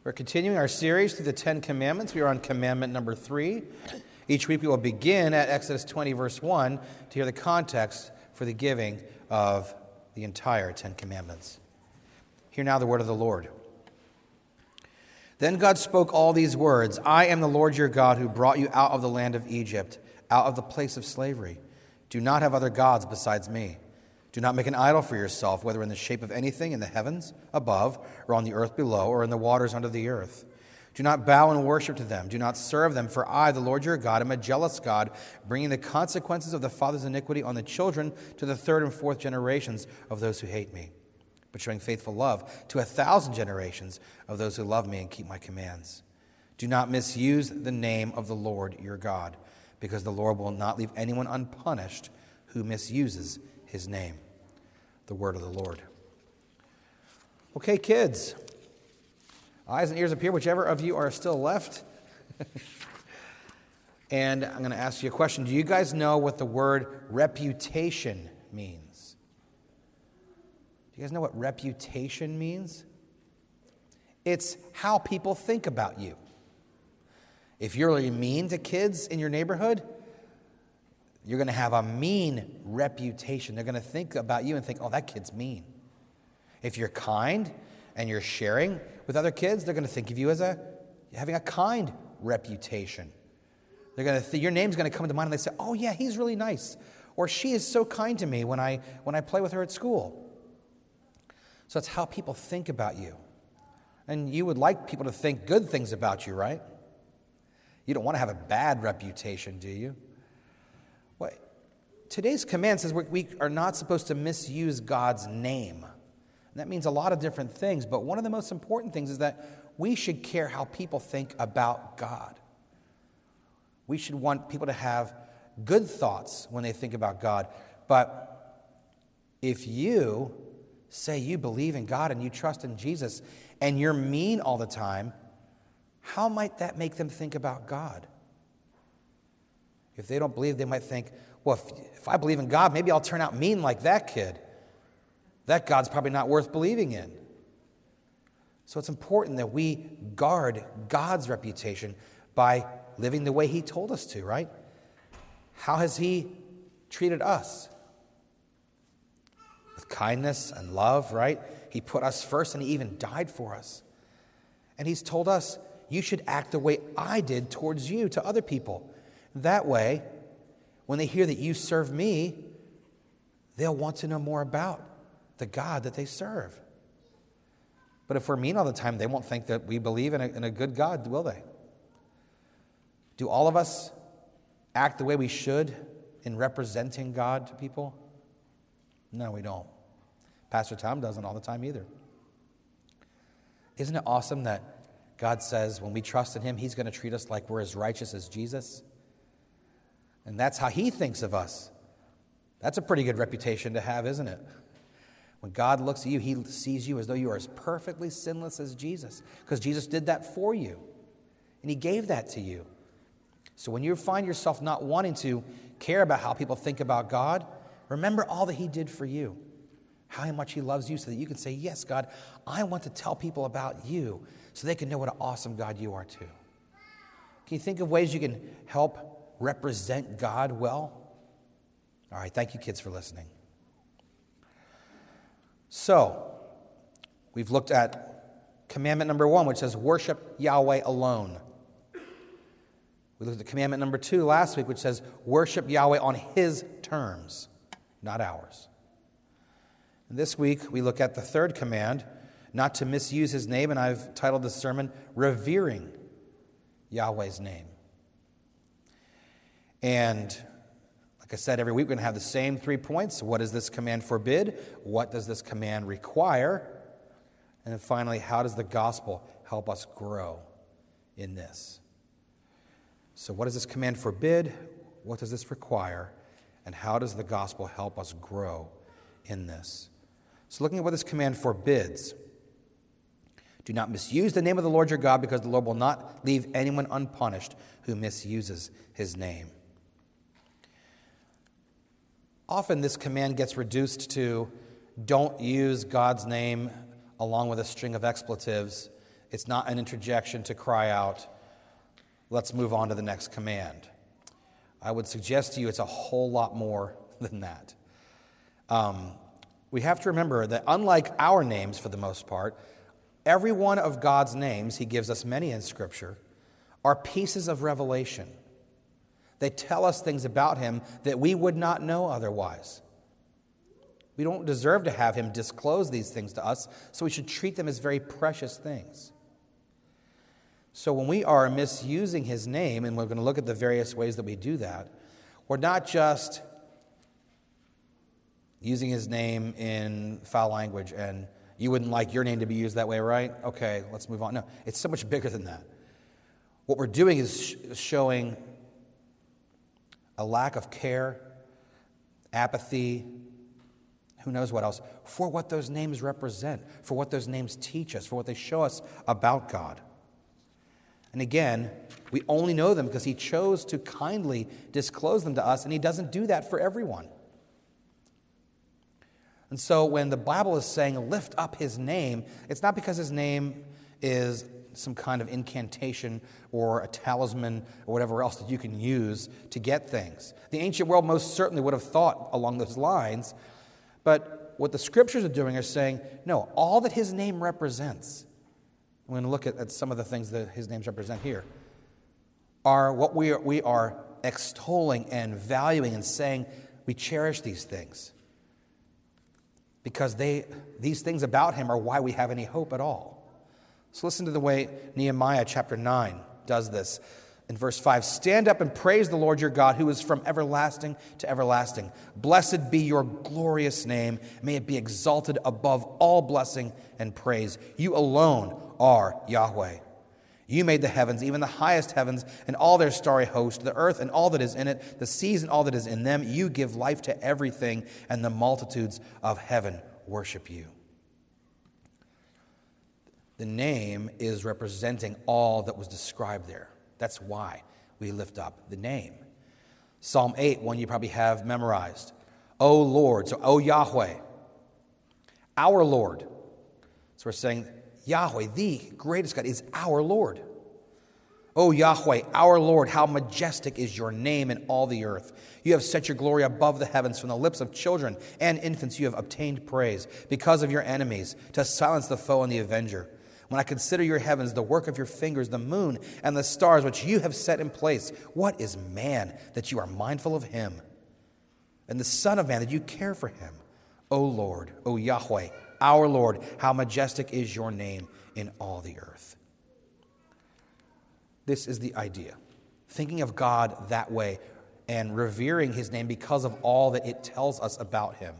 We're continuing our series through the Ten Commandments. We are on commandment number 3. Each week we will begin at Exodus 20, verse 1, to hear the context for the giving of the entire Ten Commandments. Hear now the word of the Lord. Then God spoke all these words, I am the Lord your God who brought you out of the land of Egypt, out of the place of slavery. Do not have other gods besides me. Do not make an idol for yourself, whether in the shape of anything in the heavens above, or on the earth below, or in the waters under the earth. Do not bow and worship to them. Do not serve them, for I, the Lord your God, am a jealous God, bringing the consequences of the father's iniquity on the children to the third and fourth generations of those who hate me, but showing faithful love to 1,000 generations of those who love me and keep my commands. Do not misuse the name of the Lord your God, because the Lord will not leave anyone unpunished who misuses his name. The word of the Lord. Okay, kids. Eyes and ears up here, whichever of you are still left. And I'm going to ask you a question. Do you guys know what the word reputation means? Do you guys know what reputation means? It's how people think about you. If you're really mean to kids in your neighborhood, you're going to have a mean reputation. They're going to think about you and think, oh, that kid's mean. If you're kind and you're sharing with other kids, they're going to think of you as having a kind reputation. They're going to your name's going to come to mind and they say, oh, yeah, he's really nice. Or she is so kind to me when I play with her at school. So that's how people think about you. And you would like people to think good things about you, right? You don't want to have a bad reputation, do you? Well, today's command says we are not supposed to misuse God's name. And that means a lot of different things, but one of the most important things is that we should care how people think about God. We should want people to have good thoughts when they think about God. But if you say you believe in God and you trust in Jesus and you're mean all the time, how might that make them think about God? If they don't believe, they might think, well, if I believe in God, maybe I'll turn out mean like that kid. That God's probably not worth believing in. So it's important that we guard God's reputation by living the way He told us to, right? How has He treated us? With kindness and love, right? He put us first and He even died for us. And He's told us, you should act the way I did towards you to other people. That way, when they hear that you serve me, they'll want to know more about the God that they serve. But if we're mean all the time, they won't think that we believe in a good God, will they? Do all of us act the way we should in representing God to people? No, we don't. Pastor Tom doesn't all the time either. Isn't it awesome that God says when we trust in Him, He's going to treat us like we're as righteous as Jesus? And that's how He thinks of us. That's a pretty good reputation to have, isn't it? When God looks at you, He sees you as though you are as perfectly sinless as Jesus, because Jesus did that for you, and He gave that to you. So when you find yourself not wanting to care about how people think about God, remember all that He did for you, how much He loves you, so that you can say, yes, God, I want to tell people about you, so they can know what an awesome God you are too. Can you think of ways you can help represent God well? All right, thank you, kids, for listening. So, we've looked at commandment number 1, which says worship Yahweh alone. We looked at commandment number 2 last week, which says worship Yahweh on His terms, not ours. And this week, we look at the third command, not to misuse His name, and I've titled this sermon, Revering Yahweh's Name. And like I said, every week we're going to have the same 3 points. What does this command forbid? What does this command require? And then finally, how does the gospel help us grow in this? So what does this command forbid? What does this require? And how does the gospel help us grow in this? So looking at what this command forbids, do not misuse the name of the Lord your God, because the Lord will not leave anyone unpunished who misuses His name. Often this command gets reduced to don't use God's name along with a string of expletives It's not an interjection to cry out, let's move on to the next command. I would suggest to you it's a whole lot more than that. We have to remember that unlike our names for the most part, every one of God's names, he gives us many in Scripture, are pieces of revelation. They tell us things about him that we would not know otherwise. We don't deserve to have him disclose these things to us, so we should treat them as very precious things. So when we are misusing his name, and we're going to look at the various ways that we do that, we're not just using his name in foul language, and you wouldn't like your name to be used that way, right? Okay, let's move on. No, it's so much bigger than that. What we're doing is showing a lack of care, apathy, who knows what else, for what those names represent, for what those names teach us, for what they show us about God. And again, we only know them because he chose to kindly disclose them to us, and he doesn't do that for everyone. And so when the Bible is saying, lift up his name, it's not because his name is some kind of incantation or a talisman or whatever else that you can use to get things. The ancient world most certainly would have thought along those lines, but what the Scriptures are doing is saying, no, all that his name represents, we're going to look at some of the things that his names represent here, are what we are extolling and valuing and saying we cherish these things. Because these things about him are why we have any hope at all. So listen to the way Nehemiah chapter 9 does this. In verse 5, stand up and praise the Lord your God, who is from everlasting to everlasting. Blessed be your glorious name. May it be exalted above all blessing and praise. You alone are Yahweh. You made the heavens, even the highest heavens, and all their starry host, the earth and all that is in it, the seas and all that is in them. You give life to everything, and the multitudes of heaven worship you. The name is representing all that was described there. That's why we lift up the name. Psalm 8, one you probably have memorized. O Lord, so O Yahweh, our Lord. So we're saying Yahweh, the greatest God, is our Lord. O Yahweh, our Lord, how majestic is your name in all the earth. You have set your glory above the heavens. From the lips of children and infants you have obtained praise because of your enemies, to silence the foe and the avenger. When I consider your heavens, the work of your fingers, the moon and the stars which you have set in place, what is man that you are mindful of him? And the Son of Man that you care for him? O Lord, O Yahweh, our Lord, how majestic is your name in all the earth. This is the idea. Thinking of God that way and revering his name because of all that it tells us about him.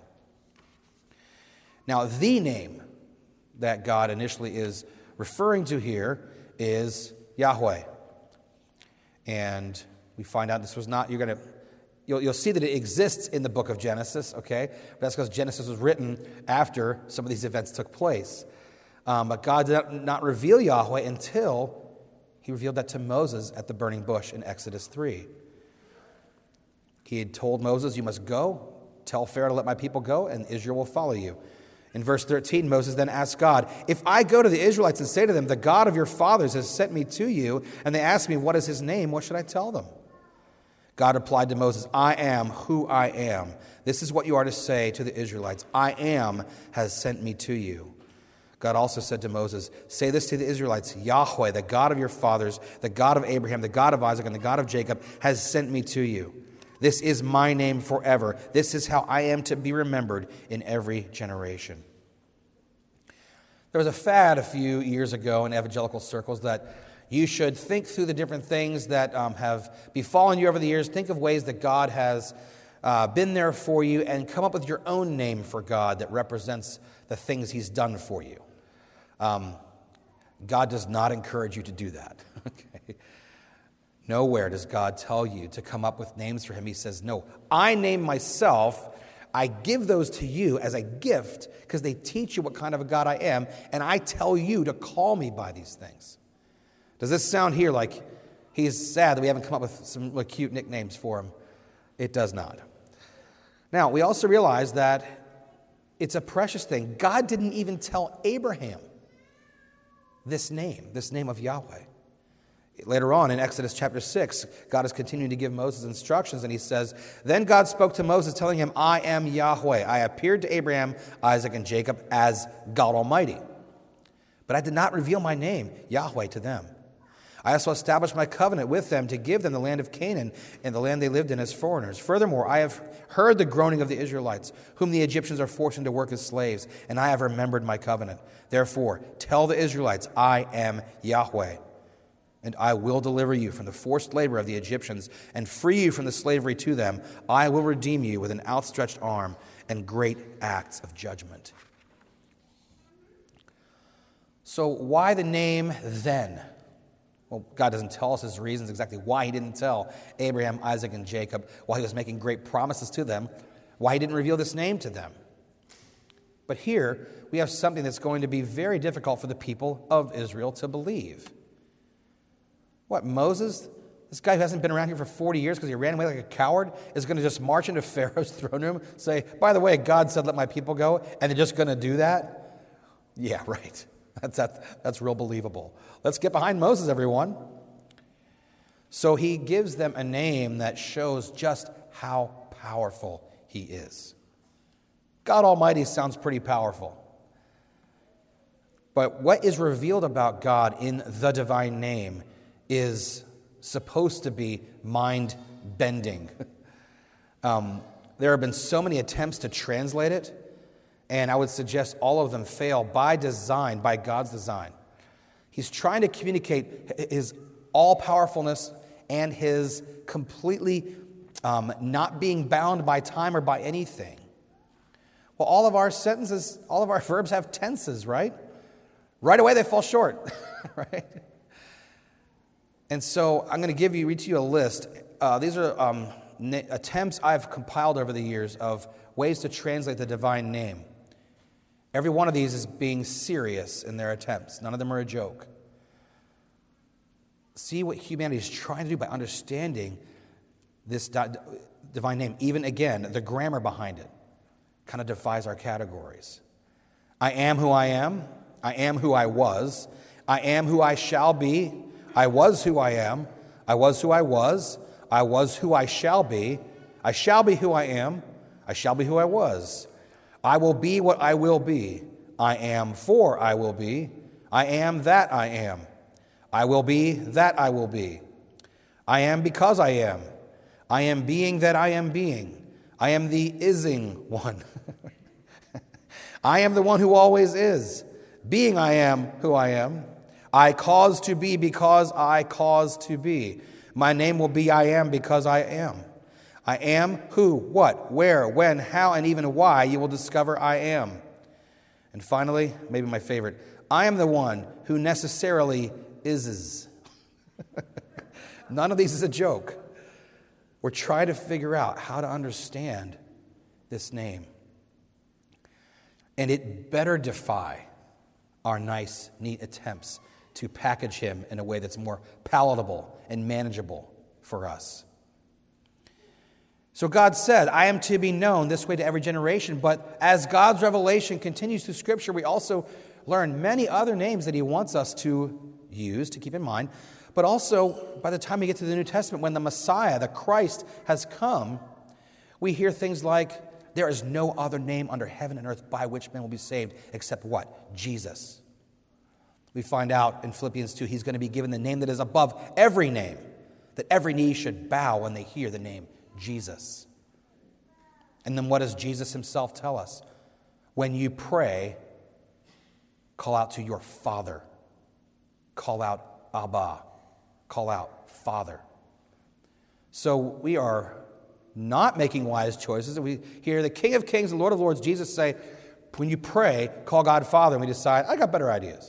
Now, the name that God initially is referring to here is Yahweh. And we find out this was not, you'll see that it exists in the book of Genesis, okay? But that's because Genesis was written after some of these events took place. But God did not reveal Yahweh until he revealed that to Moses at the burning bush in Exodus 3. He had told Moses, you must go, tell Pharaoh to let my people go, and Israel will follow you. In verse 13, Moses then asked God, if I go to the Israelites and say to them, the God of your fathers has sent me to you, and they ask me, what is his name? What should I tell them? God replied to Moses, I am who I am. This is what you are to say to the Israelites. I am has sent me to you. God also said to Moses, say this to the Israelites, Yahweh, the God of your fathers, the God of Abraham, the God of Isaac, and the God of Jacob, has sent me to you. This is my name forever. This is how I am to be remembered in every generation. There was a fad a few years ago in evangelical circles that you should think through the different things that have befallen you over the years. Think of ways that God has been there for you and come up with your own name for God that represents the things he's done for you. God does not encourage you to do that. Okay? Nowhere does God tell you to come up with names for him. He says, no, I name myself. I give those to you as a gift because they teach you what kind of a God I am, and I tell you to call me by these things. Does this sound here like he's sad that we haven't come up with some really cute nicknames for him? It does not. Now, we also realize that it's a precious thing. God didn't even tell Abraham this name of Yahweh. Later on in Exodus chapter 6, God is continuing to give Moses instructions, and he says, "Then God spoke to Moses, telling him, I am Yahweh. I appeared to Abraham, Isaac, and Jacob as God Almighty. But I did not reveal my name, Yahweh, to them. I also established my covenant with them to give them the land of Canaan and the land they lived in as foreigners. Furthermore, I have heard the groaning of the Israelites, whom the Egyptians are forcing to work as slaves, and I have remembered my covenant. Therefore, tell the Israelites, I am Yahweh. And I will deliver you from the forced labor of the Egyptians and free you from the slavery to them. I will redeem you with an outstretched arm and great acts of judgment." So why the name then? Well, God doesn't tell us his reasons exactly why he didn't tell Abraham, Isaac, and Jacob while he was making great promises to them, why he didn't reveal this name to them. But here we have something that's going to be very difficult for the people of Israel to believe. What, Moses, this guy who hasn't been around here for 40 years because he ran away like a coward, is going to just march into Pharaoh's throne room, say, "By the way, God said let my people go," and they're just going to do that? Yeah, right. That's real believable. Let's get behind Moses, everyone. So he gives them a name that shows just how powerful he is. God Almighty sounds pretty powerful. But what is revealed about God in the divine name is supposed to be mind-bending. There have been so many attempts to translate it, and I would suggest all of them fail by design, by God's design. He's trying to communicate his all-powerfulness and his completely not being bound by time or by anything. Well, all of our sentences, all of our verbs have tenses, right? Right away they fall short, right? And so I'm going to read to you a list. These are attempts I've compiled over the years of ways to translate the divine name. Every one of these is being serious in their attempts. None of them are a joke. See what humanity is trying to do by understanding this divine name. Even again, the grammar behind it kind of defies our categories. I am who I am. I am who I was. I am who I shall be. I was who I am. I was who I was. I was who I shall be. I shall be who I am. I shall be who I was. I will be what I will be. I am for I will be. I am that I am. I will be that I will be. I am because I am. I am being that I am being. I am the ising one. I am the one who always is. Being I am who I am. I cause to be because I cause to be. My name will be I am because I am. I am who, what, where, when, how, and even why you will discover I am. And finally, maybe my favorite, I am the one who necessarily is. None of these is a joke. We're trying to figure out how to understand this name. And it better defy our nice, neat attempts to package him in a way that's more palatable and manageable for us. So God said, I am to be known this way to every generation. But as God's revelation continues through Scripture, we also learn many other names that he wants us to use, to keep in mind. But also, by the time we get to the New Testament, when the Messiah, the Christ, has come, we hear things like, there is no other name under heaven and earth by which men will be saved except what? Jesus. We find out in Philippians 2, he's going to be given the name that is above every name, that every knee should bow when they hear the name Jesus. And then what does Jesus himself tell us? When you pray, call out to your Father. Call out Abba. Call out Father. So we are not making wise choices. We hear the King of Kings and Lord of Lords, Jesus, say, when you pray, call God Father. And we decide, I got better ideas.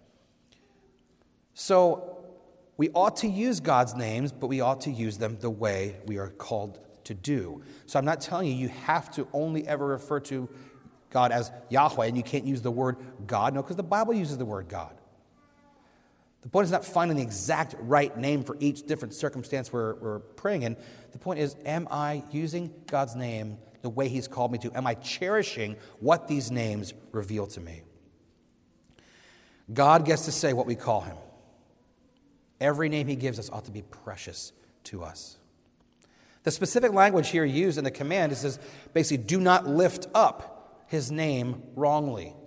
So we ought to use God's names, but we ought to use them the way we are called to do. So I'm not telling you have to only ever refer to God as Yahweh, and you can't use the word God. No, because the Bible uses the word God. The point is not finding the exact right name for each different circumstance we're praying in. The point is, am I using God's name the way he's called me to? Am I cherishing what these names reveal to me? God gets to say what we call him. Every name he gives us ought to be precious to us. The specific language here used in the command is basically, do not lift up his name wrongly.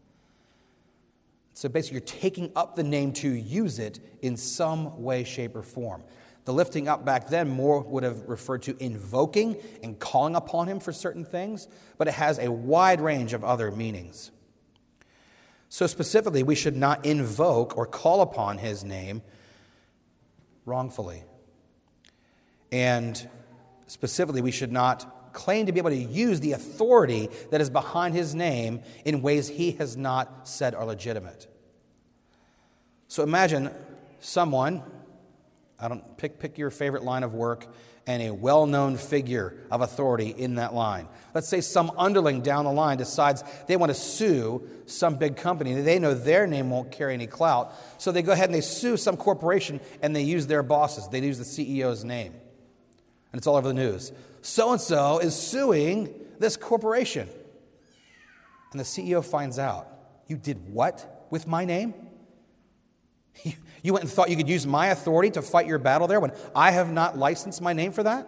So basically, you're taking up the name to use it in some way, shape, or form. The lifting up back then more would have referred to invoking and calling upon him for certain things, but it has a wide range of other meanings. So specifically, we should not invoke or call upon his name wrongfully. And specifically, we should not claim to be able to use the authority that is behind his name in ways he has not said are legitimate. So imagine someone, pick your favorite line of work and a well-known figure of authority in that line. Let's say some underling down the line decides they want to sue some big company. They know their name won't carry any clout, so they go ahead and they sue some corporation and they use their bosses. They use the CEO's name. And it's all over the news. So-and-so is suing this corporation. And the CEO finds out. You did what with my name? You went and thought you could use my authority to fight your battle there when I have not licensed my name for that?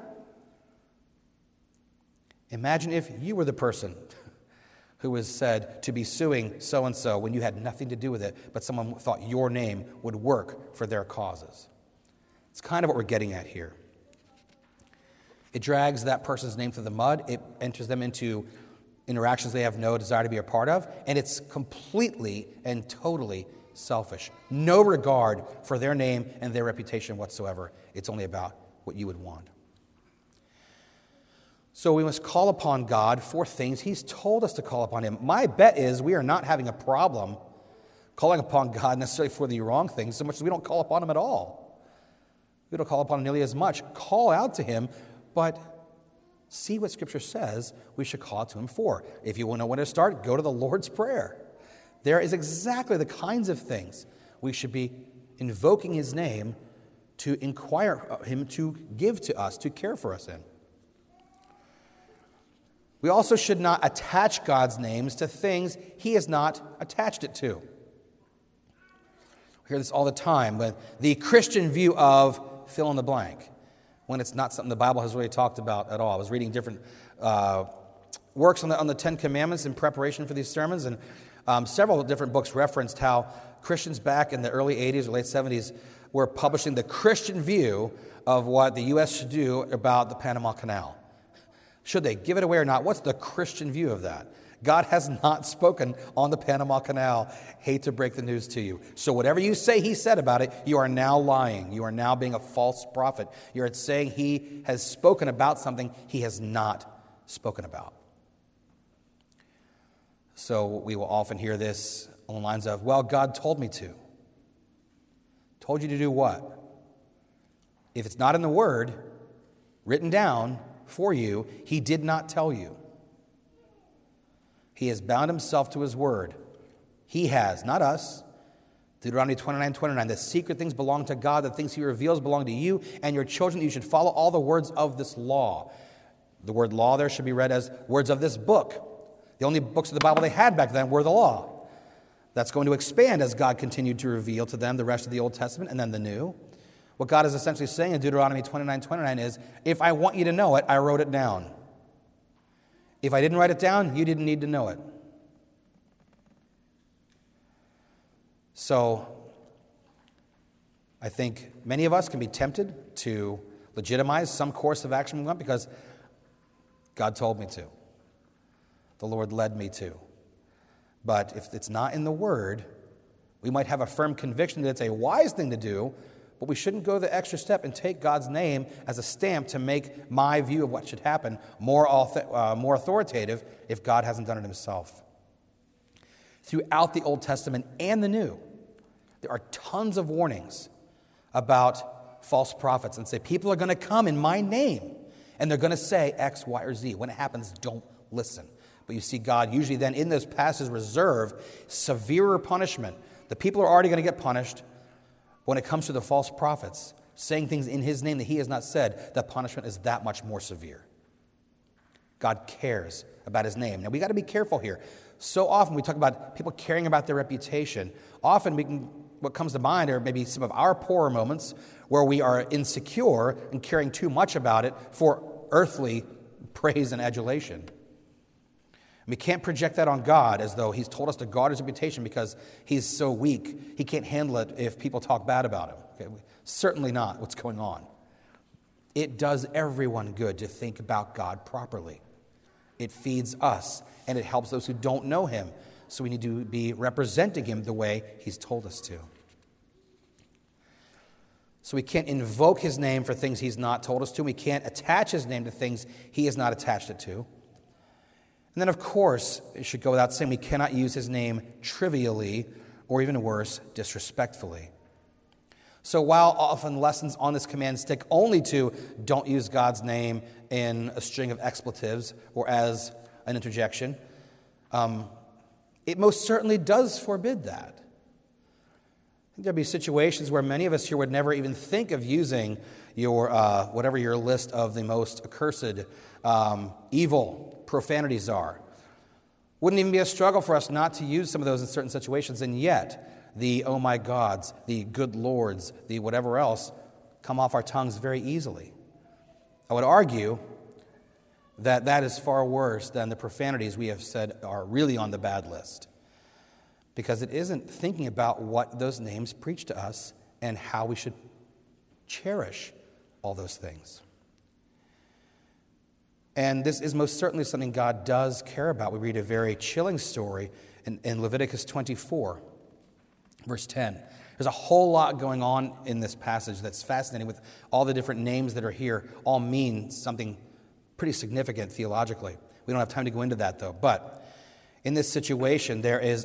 Imagine if you were the person who was said to be suing so-and-so when you had nothing to do with it, but someone thought your name would work for their causes. It's kind of what we're getting at here. It drags that person's name through the mud. It enters them into interactions they have no desire to be a part of, and it's completely and totally selfish. No regard for their name and their reputation whatsoever. It's only about what you would want. So we must call upon God for things he's told us to call upon him. My bet is we are not having a problem calling upon God necessarily for the wrong things so much as we don't call upon him at all. We don't call upon him nearly as much. Call out to him, but see what Scripture says we should call out to him for. If you want to know when to start, go to the Lord's Prayer. There is exactly the kinds of things we should be invoking his name to inquire him to give to us, to care for us in. We also should not attach God's names to things he has not attached it to. We hear this all the time, when the Christian view of fill in the blank, when it's not something the Bible has really talked about at all. I was reading different works on the Ten Commandments in preparation for these sermons, and several different books referenced how Christians back in the early 80s or late 70s were publishing the Christian view of what the U.S. should do about the Panama Canal. Should they give it away or not? What's the Christian view of that? God has not spoken on the Panama Canal. Hate to break the news to you. So whatever you say he said about it, you are now lying. You are now being a false prophet. You are saying he has spoken about something he has not spoken about. So we will often hear this on the lines of, well, God told me to. Told you to do what? If it's not in the Word, written down for you, he did not tell you. He has bound himself to his word. He has, not us. Deuteronomy 29:29. The secret things belong to God. The things he reveals belong to you and your children. You should follow all the words of this law. The word law there should be read as words of this book. The only books of the Bible they had back then were the law. That's going to expand as God continued to reveal to them the rest of the Old Testament and then the New. What God is essentially saying in Deuteronomy 29:29 is, if I want you to know it, I wrote it down. If I didn't write it down, you didn't need to know it. So, I think many of us can be tempted to legitimize some course of action we want because God told me to. The Lord led me to. But if it's not in the Word, we might have a firm conviction that it's a wise thing to do, but we shouldn't go the extra step and take God's name as a stamp to make my view of what should happen more authoritative if God hasn't done it himself. Throughout the Old Testament and the New, there are tons of warnings about false prophets and say, people are going to come in my name, and they're going to say X, Y, or Z. When it happens, don't listen. But you see God usually then in those passages reserve severer punishment. The people are already going to get punished. When it comes to the false prophets, saying things in his name that he has not said, the punishment is that much more severe. God cares about his name. Now, we got to be careful here. So often we talk about people caring about their reputation. Often what comes to mind are maybe some of our poorer moments where we are insecure and caring too much about it for earthly praise and adulation. We can't project that on God as though he's told us to guard his reputation because he's so weak, he can't handle it if people talk bad about him. Okay? Certainly not what's going on. It does everyone good to think about God properly. It feeds us, and it helps those who don't know him. So we need to be representing him the way he's told us to. So we can't invoke his name for things he's not told us to. We can't attach his name to things he has not attached it to. And then, of course, it should go without saying, we cannot use his name trivially or even worse, disrespectfully. So while often lessons on this command stick only to don't use God's name in a string of expletives or as an interjection, it most certainly does forbid that. I think there'll be situations where many of us here would never even think of using your whatever your list of the most accursed, evil profanities are. Wouldn't even be a struggle for us not to use some of those in certain situations, and yet the oh my gods, the good lords, the whatever else come off our tongues very easily. I would argue that that is far worse than the profanities we have said are really on the bad list, because it isn't thinking about what those names preach to us and how we should cherish all those things. And this is most certainly something God does care about. We read a very chilling story in Leviticus 24, verse 10. There's a whole lot going on in this passage that's fascinating, with all the different names that are here all mean something pretty significant theologically. We don't have time to go into that, though. But in this situation, there is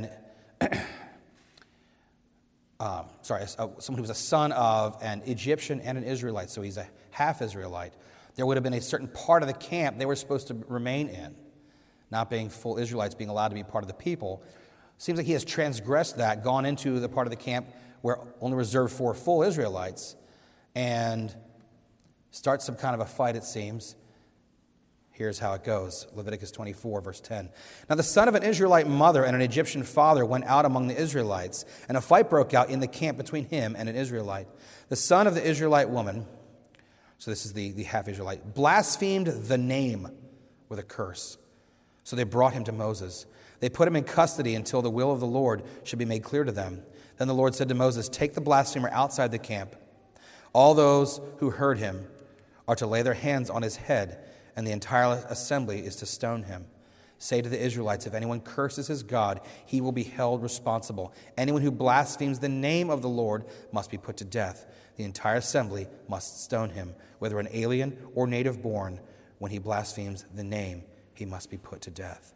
someone who was a son of an Egyptian and an Israelite, so he's a half-Israelite. There would have been a certain part of the camp they were supposed to remain in, not being full Israelites, being allowed to be part of the people. Seems like he has transgressed that, gone into the part of the camp where only reserved for full Israelites, and starts some kind of a fight, it seems. Here's how it goes. Leviticus 24, verse 10. Now the son of an Israelite mother and an Egyptian father went out among the Israelites, and a fight broke out in the camp between him and an Israelite. The son of the Israelite woman, so this is the half-Israelite, blasphemed the name with a curse. So they brought him to Moses. They put him in custody until the will of the Lord should be made clear to them. Then the Lord said to Moses, take the blasphemer outside the camp. All those who heard him are to lay their hands on his head, and the entire assembly is to stone him. Say to the Israelites, if anyone curses his God, he will be held responsible. Anyone who blasphemes the name of the Lord must be put to death. The entire assembly must stone him, whether an alien or native born. When he blasphemes the name, he must be put to death.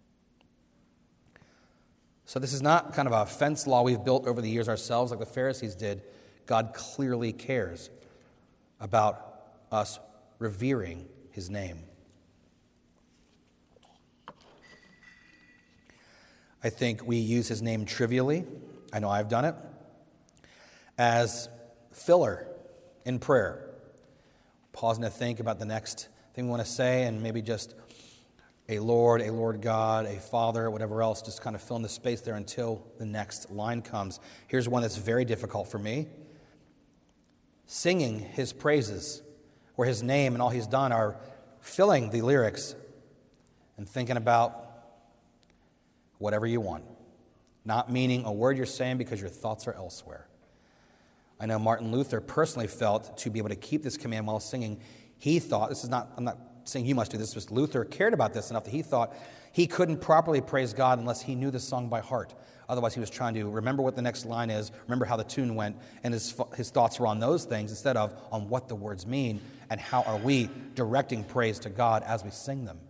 So this is not kind of a fence law we've built over the years ourselves like the Pharisees did. God clearly cares about us revering his name. I think we use his name trivially. I know I've done it. As filler in prayer. Pausing to think about the next thing we want to say, and maybe just a Lord God, a Father, whatever else, just kind of fill in the space there until the next line comes. Here's one that's very difficult for me. Singing his praises, where his name and all he's done are filling the lyrics, and thinking about whatever you want, not meaning a word you're saying because your thoughts are elsewhere. I know Martin Luther personally felt to be able to keep this command while singing, he thought, I'm not saying you must do this, but Luther cared about this enough that he thought he couldn't properly praise God unless he knew the song by heart. Otherwise, he was trying to remember what the next line is, remember how the tune went, and his thoughts were on those things instead of on what the words mean and how are we directing praise to God as we sing them.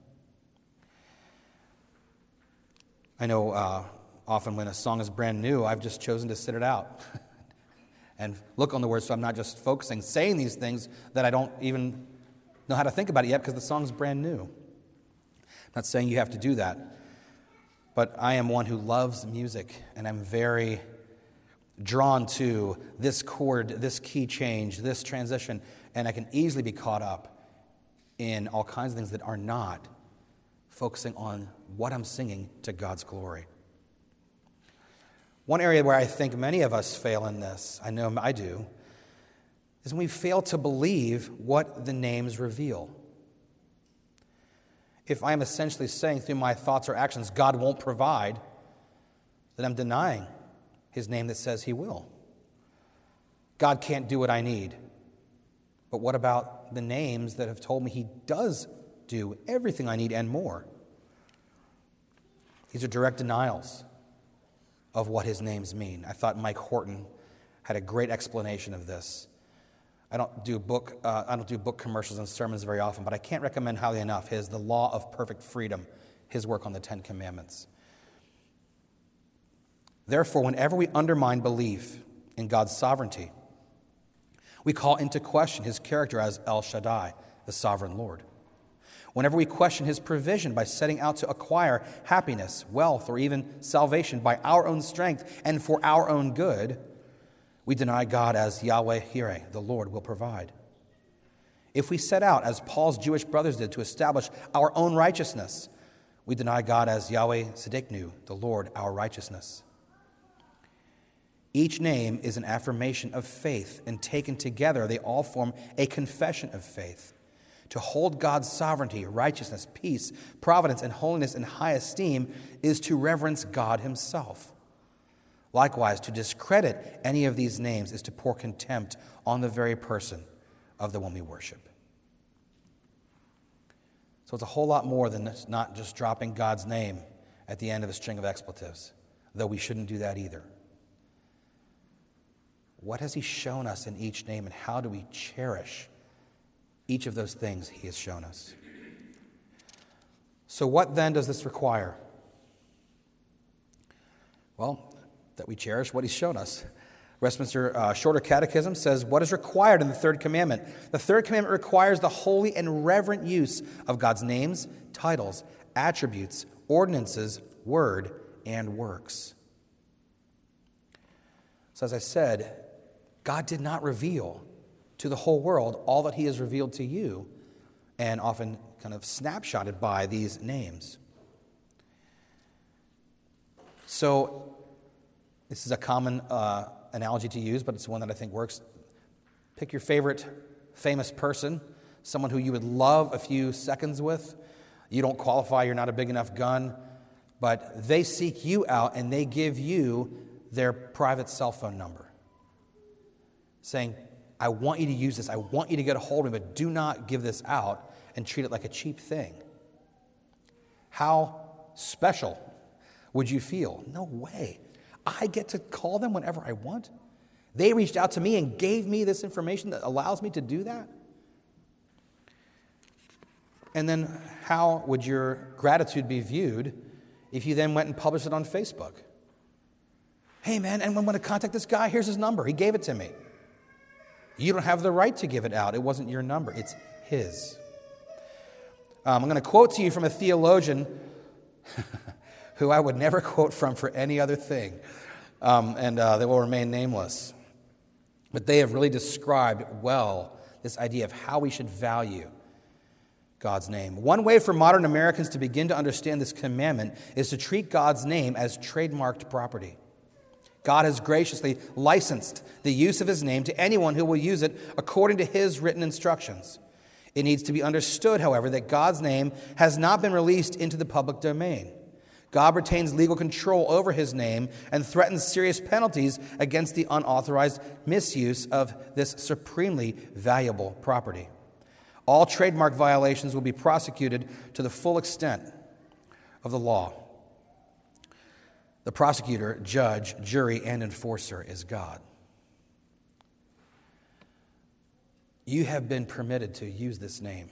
I know often when a song is brand new, I've just chosen to sit it out and look on the words, so I'm not just focusing, saying these things that I don't even know how to think about it yet because the song's brand new. I'm not saying you have to do that, but I am one who loves music, and I'm very drawn to this chord, this key change, this transition, and I can easily be caught up in all kinds of things that are not focusing on what I'm singing to God's glory. One area where I think many of us fail in this, I know I do, is when we fail to believe what the names reveal. If I'm essentially saying through my thoughts or actions, God won't provide, then I'm denying his name that says he will. God can't do what I need. But what about the names that have told me he does do everything I need and more? These are direct denials of what his names mean. I thought Mike Horton had a great explanation of this. I don't do book commercials and sermons very often, but I can't recommend highly enough his The Law of Perfect Freedom, his work on the Ten Commandments. Therefore, whenever we undermine belief in God's sovereignty, we call into question his character as El Shaddai, the sovereign Lord. Whenever we question his provision by setting out to acquire happiness, wealth, or even salvation by our own strength and for our own good, we deny God as Yahweh Yireh, the Lord will provide. If we set out, as Paul's Jewish brothers did, to establish our own righteousness, we deny God as Yahweh Tzidkenu, the Lord our righteousness. Each name is an affirmation of faith, and taken together, they all form a confession of faith. To hold God's sovereignty, righteousness, peace, providence, and holiness in high esteem is to reverence God himself. Likewise, to discredit any of these names is to pour contempt on the very person of the one we worship. So it's a whole lot more than not just dropping God's name at the end of a string of expletives, though we shouldn't do that either. What has he shown us in each name, and how do we cherish each of those things he has shown us? So what then does this require? Well, that we cherish what he's shown us. Westminster Shorter Catechism says, what is required in the third commandment? The third commandment requires the holy and reverent use of God's names, titles, attributes, ordinances, word, and works. So as I said, God did not reveal to the whole world all that he has revealed to you, and often kind of snapshotted by these names. So this is a common analogy to use, but it's one that I think works. Pick your favorite famous person, someone who you would love a few seconds with. You don't qualify, you're not a big enough gun, but they seek you out and they give you their private cell phone number, saying, I want you to use this, I want you to get a hold of me, but do not give this out and treat it like a cheap thing. How special would you feel? No way. I get to call them whenever I want. They reached out to me and gave me this information that allows me to do that. And then how would your gratitude be viewed if you then went and published it on Facebook? Hey man, anyone want to contact this guy? Here's his number. He gave it to me. You don't have the right to give it out. It wasn't your number. It's his. I'm going to quote to you from a theologian who I would never quote from for any other thing, and they will remain nameless. But they have really described well this idea of how we should value God's name. One way for modern Americans to begin to understand this commandment is to treat God's name as trademarked property. God has graciously licensed the use of his name to anyone who will use it according to his written instructions. It needs to be understood, however, that God's name has not been released into the public domain. God retains legal control over his name and threatens serious penalties against the unauthorized misuse of this supremely valuable property. All trademark violations will be prosecuted to the full extent of the law. The prosecutor, judge, jury, and enforcer is God. You have been permitted to use this name.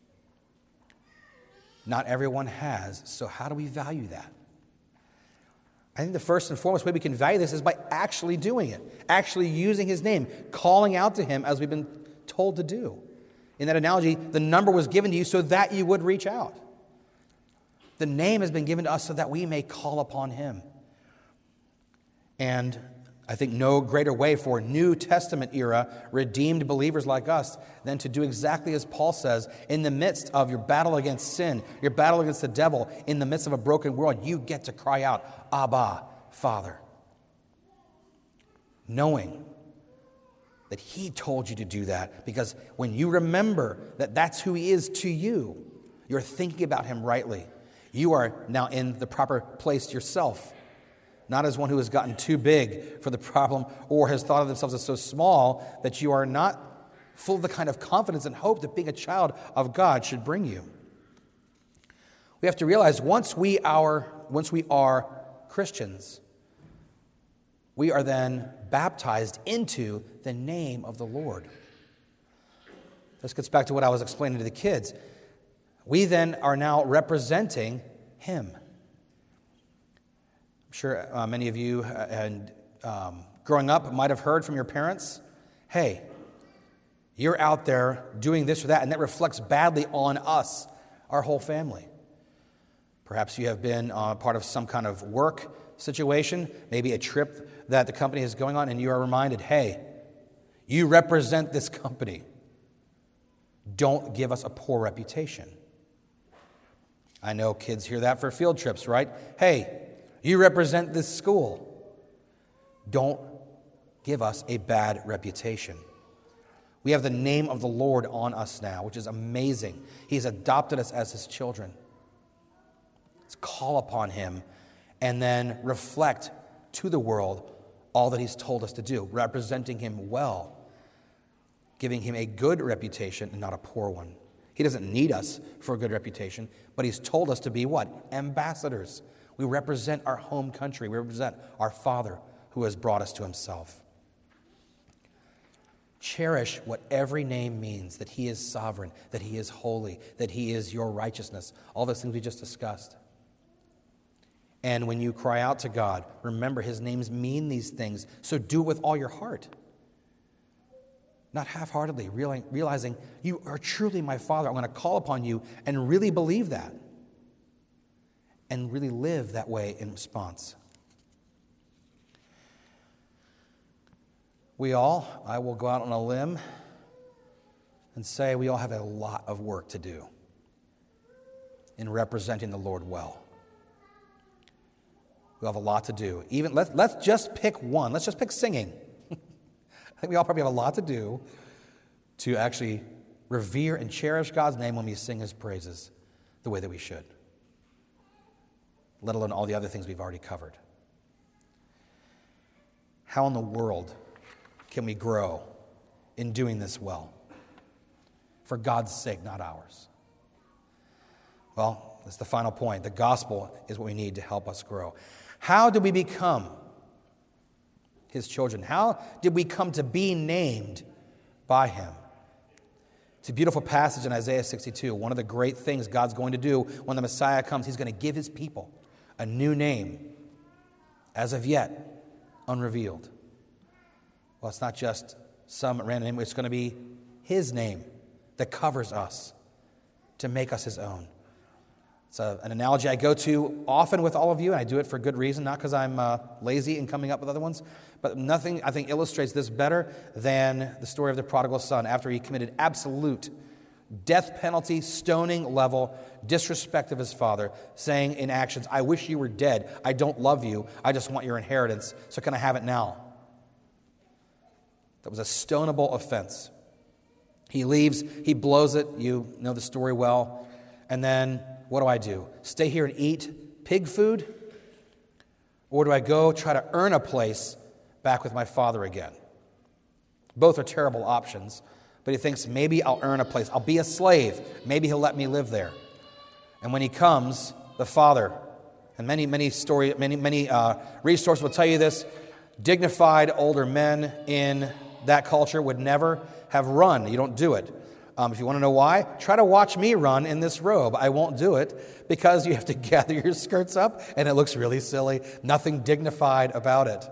Not everyone has, so how do we value that? I think the first and foremost way we can value this is by actually doing it, actually using his name, calling out to him as we've been told to do. In that analogy, the number was given to you so that you would reach out. The name has been given to us so that we may call upon him. And I think no greater way for New Testament era redeemed believers like us than to do exactly as Paul says. In the midst of your battle against sin, your battle against the devil, in the midst of a broken world, you get to cry out, Abba, Father. Knowing that he told you to do that, because when you remember that that's who he is to you, you're thinking about him rightly. You are now in the proper place yourself. Not as one who has gotten too big for the problem or has thought of themselves as so small that you are not full of the kind of confidence and hope that being a child of God should bring you. We have to realize once we are Christians, we are then baptized into the name of the Lord. This gets back to what I was explaining to the kids. We then are now representing him. I'm sure many of you growing up might have heard from your parents, hey, you're out there doing this or that, and that reflects badly on us, our whole family. Perhaps you have been part of some kind of work situation, maybe a trip that the company is going on, and you are reminded, hey, you represent this company. Don't give us a poor reputation. I know kids hear that for field trips, right? Hey, you represent this school. Don't give us a bad reputation. We have the name of the Lord on us now, which is amazing. He's adopted us as his children. Let's call upon him and then reflect to the world all that he's told us to do, representing him well, giving him a good reputation and not a poor one. He doesn't need us for a good reputation, but he's told us to be what? Ambassadors. We represent our home country. We represent our Father who has brought us to himself. Cherish what every name means, that he is sovereign, that he is holy, that he is your righteousness, all those things we just discussed. And when you cry out to God, remember his names mean these things, so do it with all your heart. Not half-heartedly, realizing you are truly my Father. I'm going to call upon you and really believe that. And really live that way in response. I will go out on a limb and say we all have a lot of work to do in representing the Lord well. We have a lot to do. Even let's just pick one. Let's just pick singing. I think we all probably have a lot to do to actually revere and cherish God's name when we sing his praises the way that we should, let alone all the other things we've already covered. How in the world can we grow in doing this well? For God's sake, not ours. Well, that's the final point. The gospel is what we need to help us grow. How do we become his children? How did we come to be named by him? It's a beautiful passage in Isaiah 62. One of the great things God's going to do when the Messiah comes, he's going to give his people a new name, as of yet unrevealed. Well, it's not just some random name. It's going to be his name that covers us to make us his own. It's an analogy I go to often with all of you, and I do it for good reason, not because I'm lazy in coming up with other ones, but nothing, I think, illustrates this better than the story of the prodigal son after he committed absolute death penalty, stoning level disrespect of his father, saying in actions, I wish you were dead. I don't love you. I just want your inheritance. So can I have it now? That was a stonable offense. He leaves. He blows it. You know the story well. And then what do? Stay here and eat pig food? Or do I go try to earn a place back with my father again? Both are terrible options. But he thinks, maybe I'll earn a place. I'll be a slave. Maybe he'll let me live there. And when he comes, the father, and many resources will tell you this, dignified older men in that culture would never have run. You don't do it. If you want to know why, try to watch me run in this robe. I won't do it because you have to gather your skirts up and it looks really silly. Nothing dignified about it.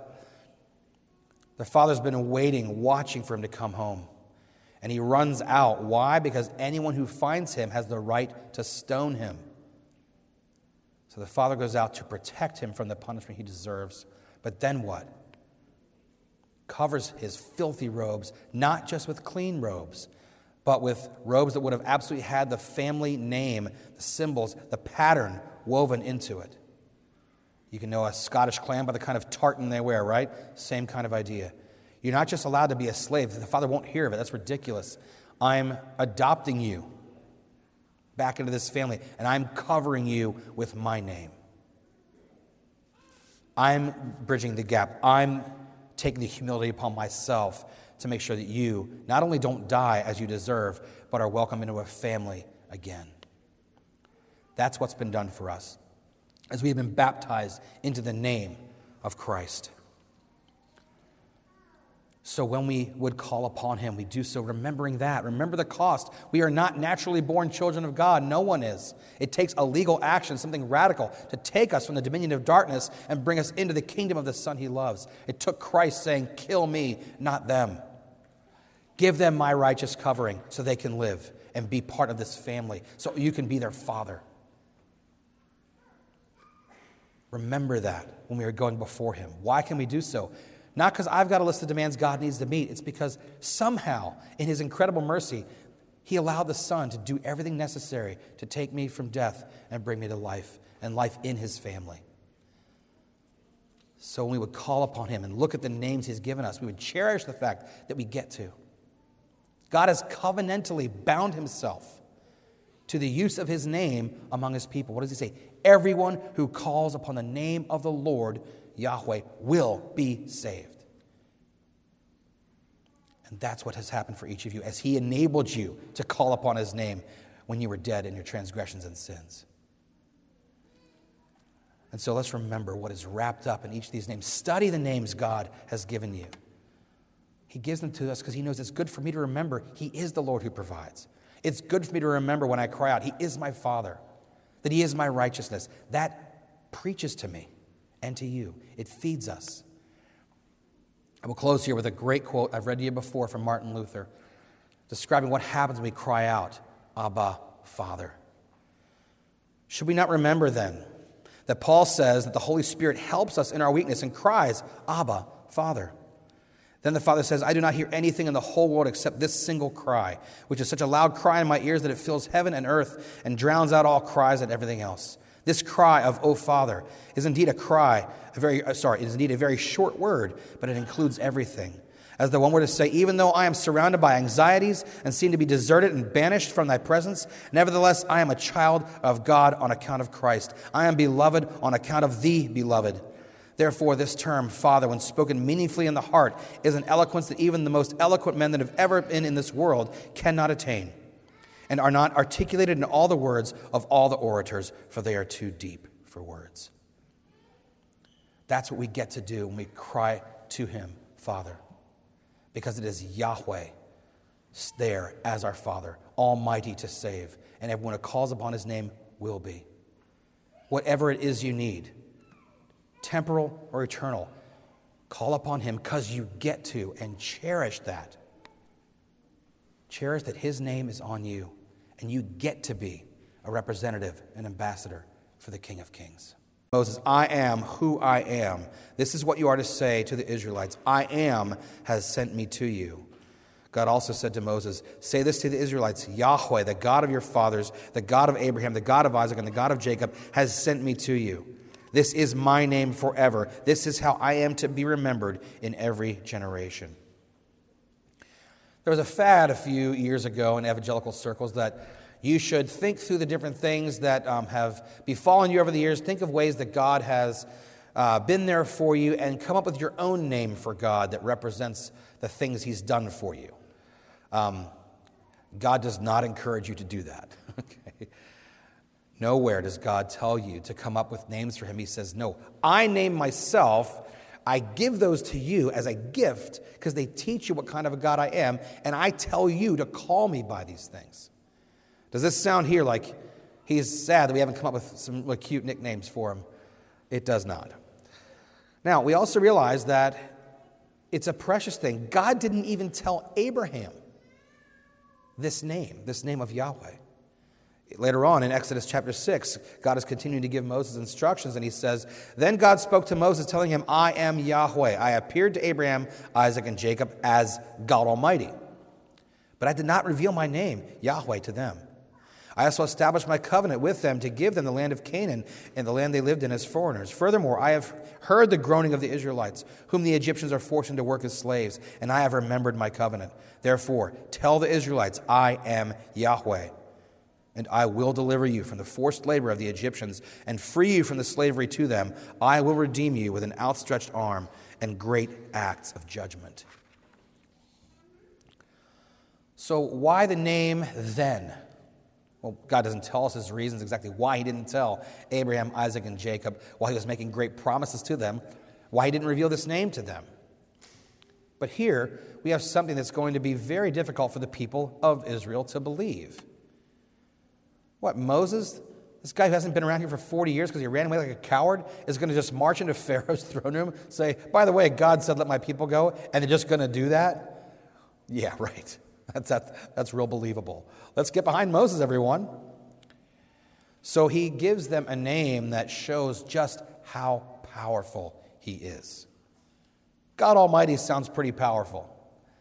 The father's been waiting, watching for him to come home. And he runs out. Why? Because anyone who finds him has the right to stone him. So the father goes out to protect him from the punishment he deserves. But then what? covers his filthy robes, not just with clean robes, but with robes that would have absolutely had the family name, the symbols, the pattern woven into it. You can know a Scottish clan by the kind of tartan they wear, right? Same kind of idea. You're not just allowed to be a slave. The father won't hear of it. That's ridiculous. I'm adopting you back into this family, and I'm covering you with my name. I'm bridging the gap. I'm taking the humility upon myself to make sure that you not only don't die as you deserve, but are welcome into a family again. That's what's been done for us as we have been baptized into the name of Christ. So when we would call upon him, we do so remembering that. Remember the cost. We are not naturally born children of God. No one is. It takes a legal action, something radical, to take us from the dominion of darkness and bring us into the kingdom of the Son he loves. It took Christ saying, kill me, not them. Give them my righteous covering so they can live and be part of this family, so you can be their father. Remember that when we are going before him. Why can we do so? Not because I've got a list of demands God needs to meet. It's because somehow, in his incredible mercy, he allowed the Son to do everything necessary to take me from death and bring me to life, and life in his family. So when we would call upon him and look at the names he's given us, we would cherish the fact that we get to. God has covenantally bound himself to the use of his name among his people. What does he say? Everyone who calls upon the name of the Lord Yahweh will be saved. And that's what has happened for each of you as he enabled you to call upon his name when you were dead in your transgressions and sins. And so let's remember what is wrapped up in each of these names. Study the names God has given you. He gives them to us because he knows it's good for me to remember he is the Lord who provides. It's good for me to remember when I cry out, he is my Father, that he is my righteousness. That preaches to me and to you. It feeds us. I will close here with a great quote I've read to you before from Martin Luther, describing what happens when we cry out, Abba, Father. Should we not remember then that Paul says that the Holy Spirit helps us in our weakness and cries, Abba, Father. Then the Father says, I do not hear anything in the whole world except this single cry, which is such a loud cry in my ears that it fills heaven and earth and drowns out all cries and everything else. This cry of, O Father, is indeed a very short word, but it includes everything. As though one were to say, even though I am surrounded by anxieties and seem to be deserted and banished from thy presence, nevertheless I am a child of God on account of Christ. I am beloved on account of thee, beloved. Therefore, this term, Father, when spoken meaningfully in the heart, is an eloquence that even the most eloquent men that have ever been in this world cannot attain, and are not articulated in all the words of all the orators, for they are too deep for words. That's what we get to do when we cry to him, Father, because it is Yahweh there as our Father, almighty to save, and everyone who calls upon his name will be. Whatever it is you need, temporal or eternal, call upon him because you get to, and cherish that. Cherish that his name is on you, and you get to be a representative, an ambassador for the King of Kings. Moses, I am who I am. This is what you are to say to the Israelites. I am has sent me to you. God also said to Moses, say this to the Israelites, Yahweh, the God of your fathers, the God of Abraham, the God of Isaac, and the God of Jacob, has sent me to you. This is my name forever. This is how I am to be remembered in every generation. There was a fad a few years ago in evangelical circles that you should think through the different things that have befallen you over the years. Think of ways that God has been there for you and come up with your own name for God that represents the things he's done for you. God does not encourage you to do that. Okay? Nowhere does God tell you to come up with names for him. He says, no, I name myself. I give those to you as a gift because they teach you what kind of a God I am, and I tell you to call me by these things. Does this sound here like he's sad that we haven't come up with some like, cute nicknames for him? It does not. Now, we also realize that it's a precious thing. God didn't even tell Abraham this name of Yahweh. Later on in Exodus chapter 6, God is continuing to give Moses instructions, and he says, "Then God spoke to Moses, telling him, I am Yahweh. I appeared to Abraham, Isaac, and Jacob as God Almighty. But I did not reveal my name, Yahweh, to them. I also established my covenant with them to give them the land of Canaan and the land they lived in as foreigners. Furthermore, I have heard the groaning of the Israelites, whom the Egyptians are forcing to work as slaves, and I have remembered my covenant. Therefore, tell the Israelites, I am Yahweh. And I will deliver you from the forced labor of the Egyptians and free you from the slavery to them. I will redeem you with an outstretched arm and great acts of judgment." So why the name then? Well, God doesn't tell us his reasons exactly why he didn't tell Abraham, Isaac, and Jacob, while he was making great promises to them, why he didn't reveal this name to them. But here, we have something that's going to be very difficult for the people of Israel to believe. What, Moses, this guy who hasn't been around here for 40 years because he ran away like a coward, is going to just march into Pharaoh's throne room, say, "By the way, God said let my people go," and they're just going to do that? Yeah, right. That's real believable. Let's get behind Moses, everyone. So he gives them a name that shows just how powerful he is. God Almighty sounds pretty powerful.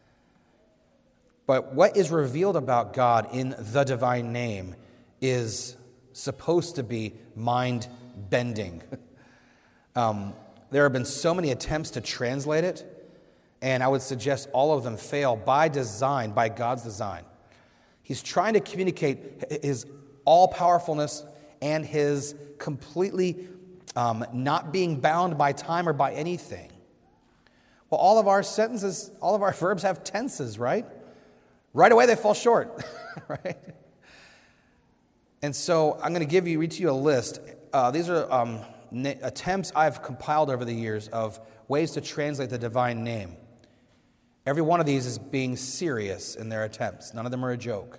But what is revealed about God in the divine name is supposed to be mind-bending. There have been so many attempts to translate it, and I would suggest all of them fail by design, by God's design. He's trying to communicate his all-powerfulness and his completely not being bound by time or by anything. Well, all of our sentences, all of our verbs have tenses, right? Right away they fall short, right? And so I'm going to read to you a list. These are attempts I've compiled over the years of ways to translate the divine name. Every one of these is being serious in their attempts. None of them are a joke.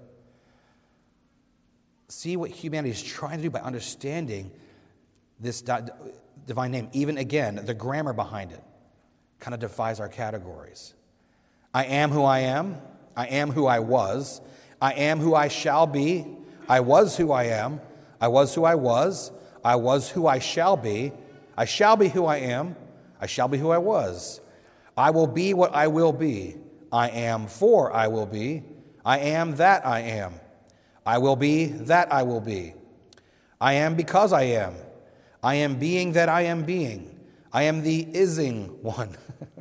See what humanity is trying to do by understanding this divine name. Even again, the grammar behind it kind of defies our categories. I am who I am. I am who I was. I am who I shall be. I was who I am. I was who I was. I was who I shall be. I shall be who I am. I shall be who I was. I will be what I will be. I am for I will be. I am that I am. I will be that I will be. I am because I am. I am being that I am being. I am the ising one.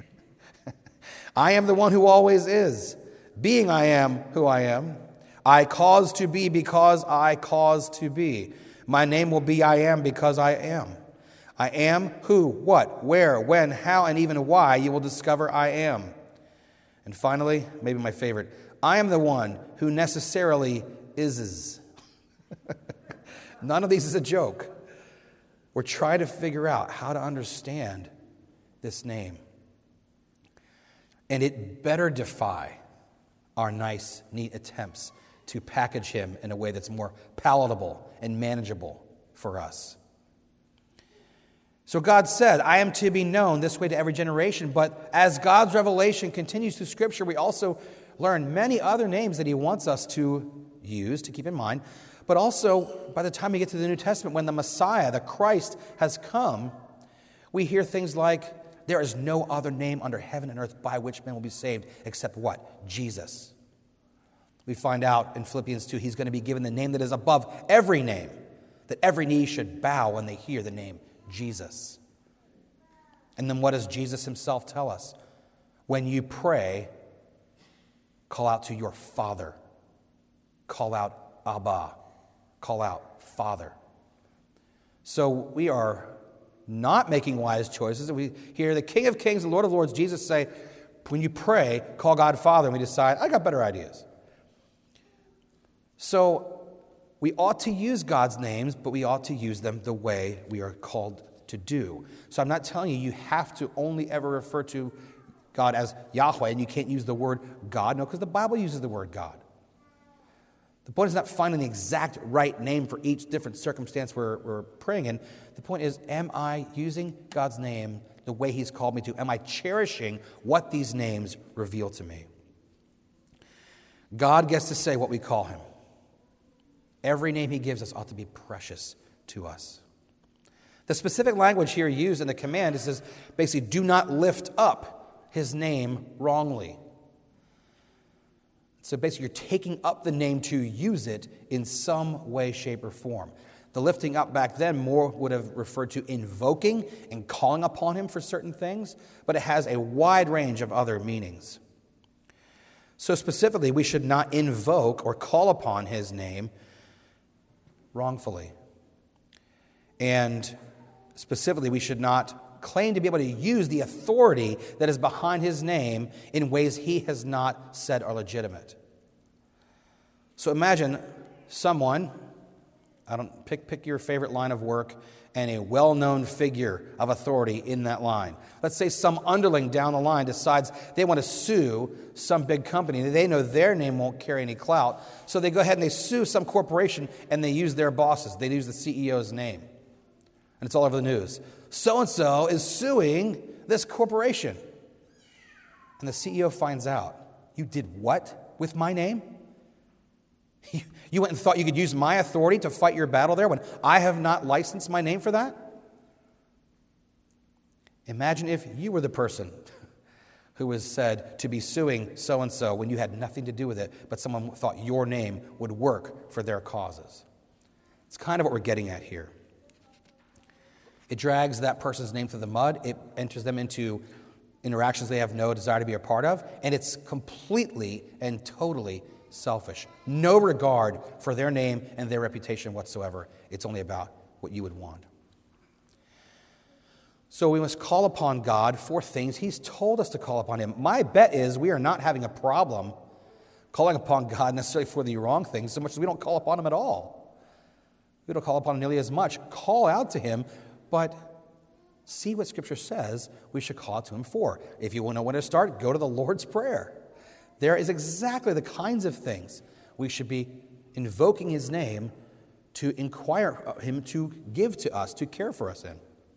I am the one who always is. Being I am who I am. I cause to be because I cause to be. My name will be I am because I am. I am who, what, where, when, how, and even why you will discover I am. And finally, maybe my favorite, I am the one who necessarily is. None of these is a joke. We're trying to figure out how to understand this name. And it better defy our nice, neat attempts to package him in a way that's more palatable and manageable for us. So God said, I am to be known this way to every generation. But as God's revelation continues through Scripture, we also learn many other names that he wants us to use, to keep in mind. But also, by the time we get to the New Testament, when the Messiah, the Christ, has come, we hear things like, there is no other name under heaven and earth by which men will be saved except what? Jesus. We find out in Philippians 2, he's going to be given the name that is above every name, that every knee should bow when they hear the name Jesus. And then what does Jesus himself tell us? When you pray, call out to your Father. Call out Abba. Call out Father. So we are not making wise choices. We hear the King of Kings and Lord of Lords, Jesus, say, when you pray, call God Father. And we decide, I got better ideas. So we ought to use God's names, but we ought to use them the way we are called to do. So I'm not telling you you have to only ever refer to God as Yahweh, and you can't use the word God. No, because the Bible uses the word God. The point is not finding the exact right name for each different circumstance we're praying in. The point is, am I using God's name the way he's called me to? Am I cherishing what these names reveal to me? God gets to say what we call him. Every name he gives us ought to be precious to us. The specific language here used in the command is basically, do not lift up his name wrongly. So basically, you're taking up the name to use it in some way, shape, or form. The lifting up back then more would have referred to invoking and calling upon him for certain things, but it has a wide range of other meanings. So specifically, we should not invoke or call upon his name wrongfully. And specifically, we should not claim to be able to use the authority that is behind his name in ways he has not said are legitimate. So imagine someone, pick your favorite line of work and a well-known figure of authority in that line. Let's say some underling down the line decides they want to sue some big company. They know their name won't carry any clout, so they go ahead and they sue some corporation and they use their bosses. They use the CEO's name. And it's all over the news. So-and-so is suing this corporation. And the CEO finds out. You did what with my name? You went and thought you could use my authority to fight your battle there when I have not licensed my name for that? Imagine if you were the person who was said to be suing so-and-so when you had nothing to do with it, but someone thought your name would work for their causes. It's kind of what we're getting at here. It drags that person's name through the mud. It enters them into interactions they have no desire to be a part of, and it's completely and totally selfish. No regard for their name and their reputation whatsoever. It's only about what you would want. So we must call upon God for things he's told us to call upon him. My bet is we are not having a problem calling upon God necessarily for the wrong things, so much as we don't call upon him at all. We don't call upon him nearly as much. Call out to him, but see what Scripture says we should call out to him for. If you want to know when to start, go to the Lord's Prayer. There is exactly the kinds of things we should be invoking his name to inquire him to give to us, to care for us in.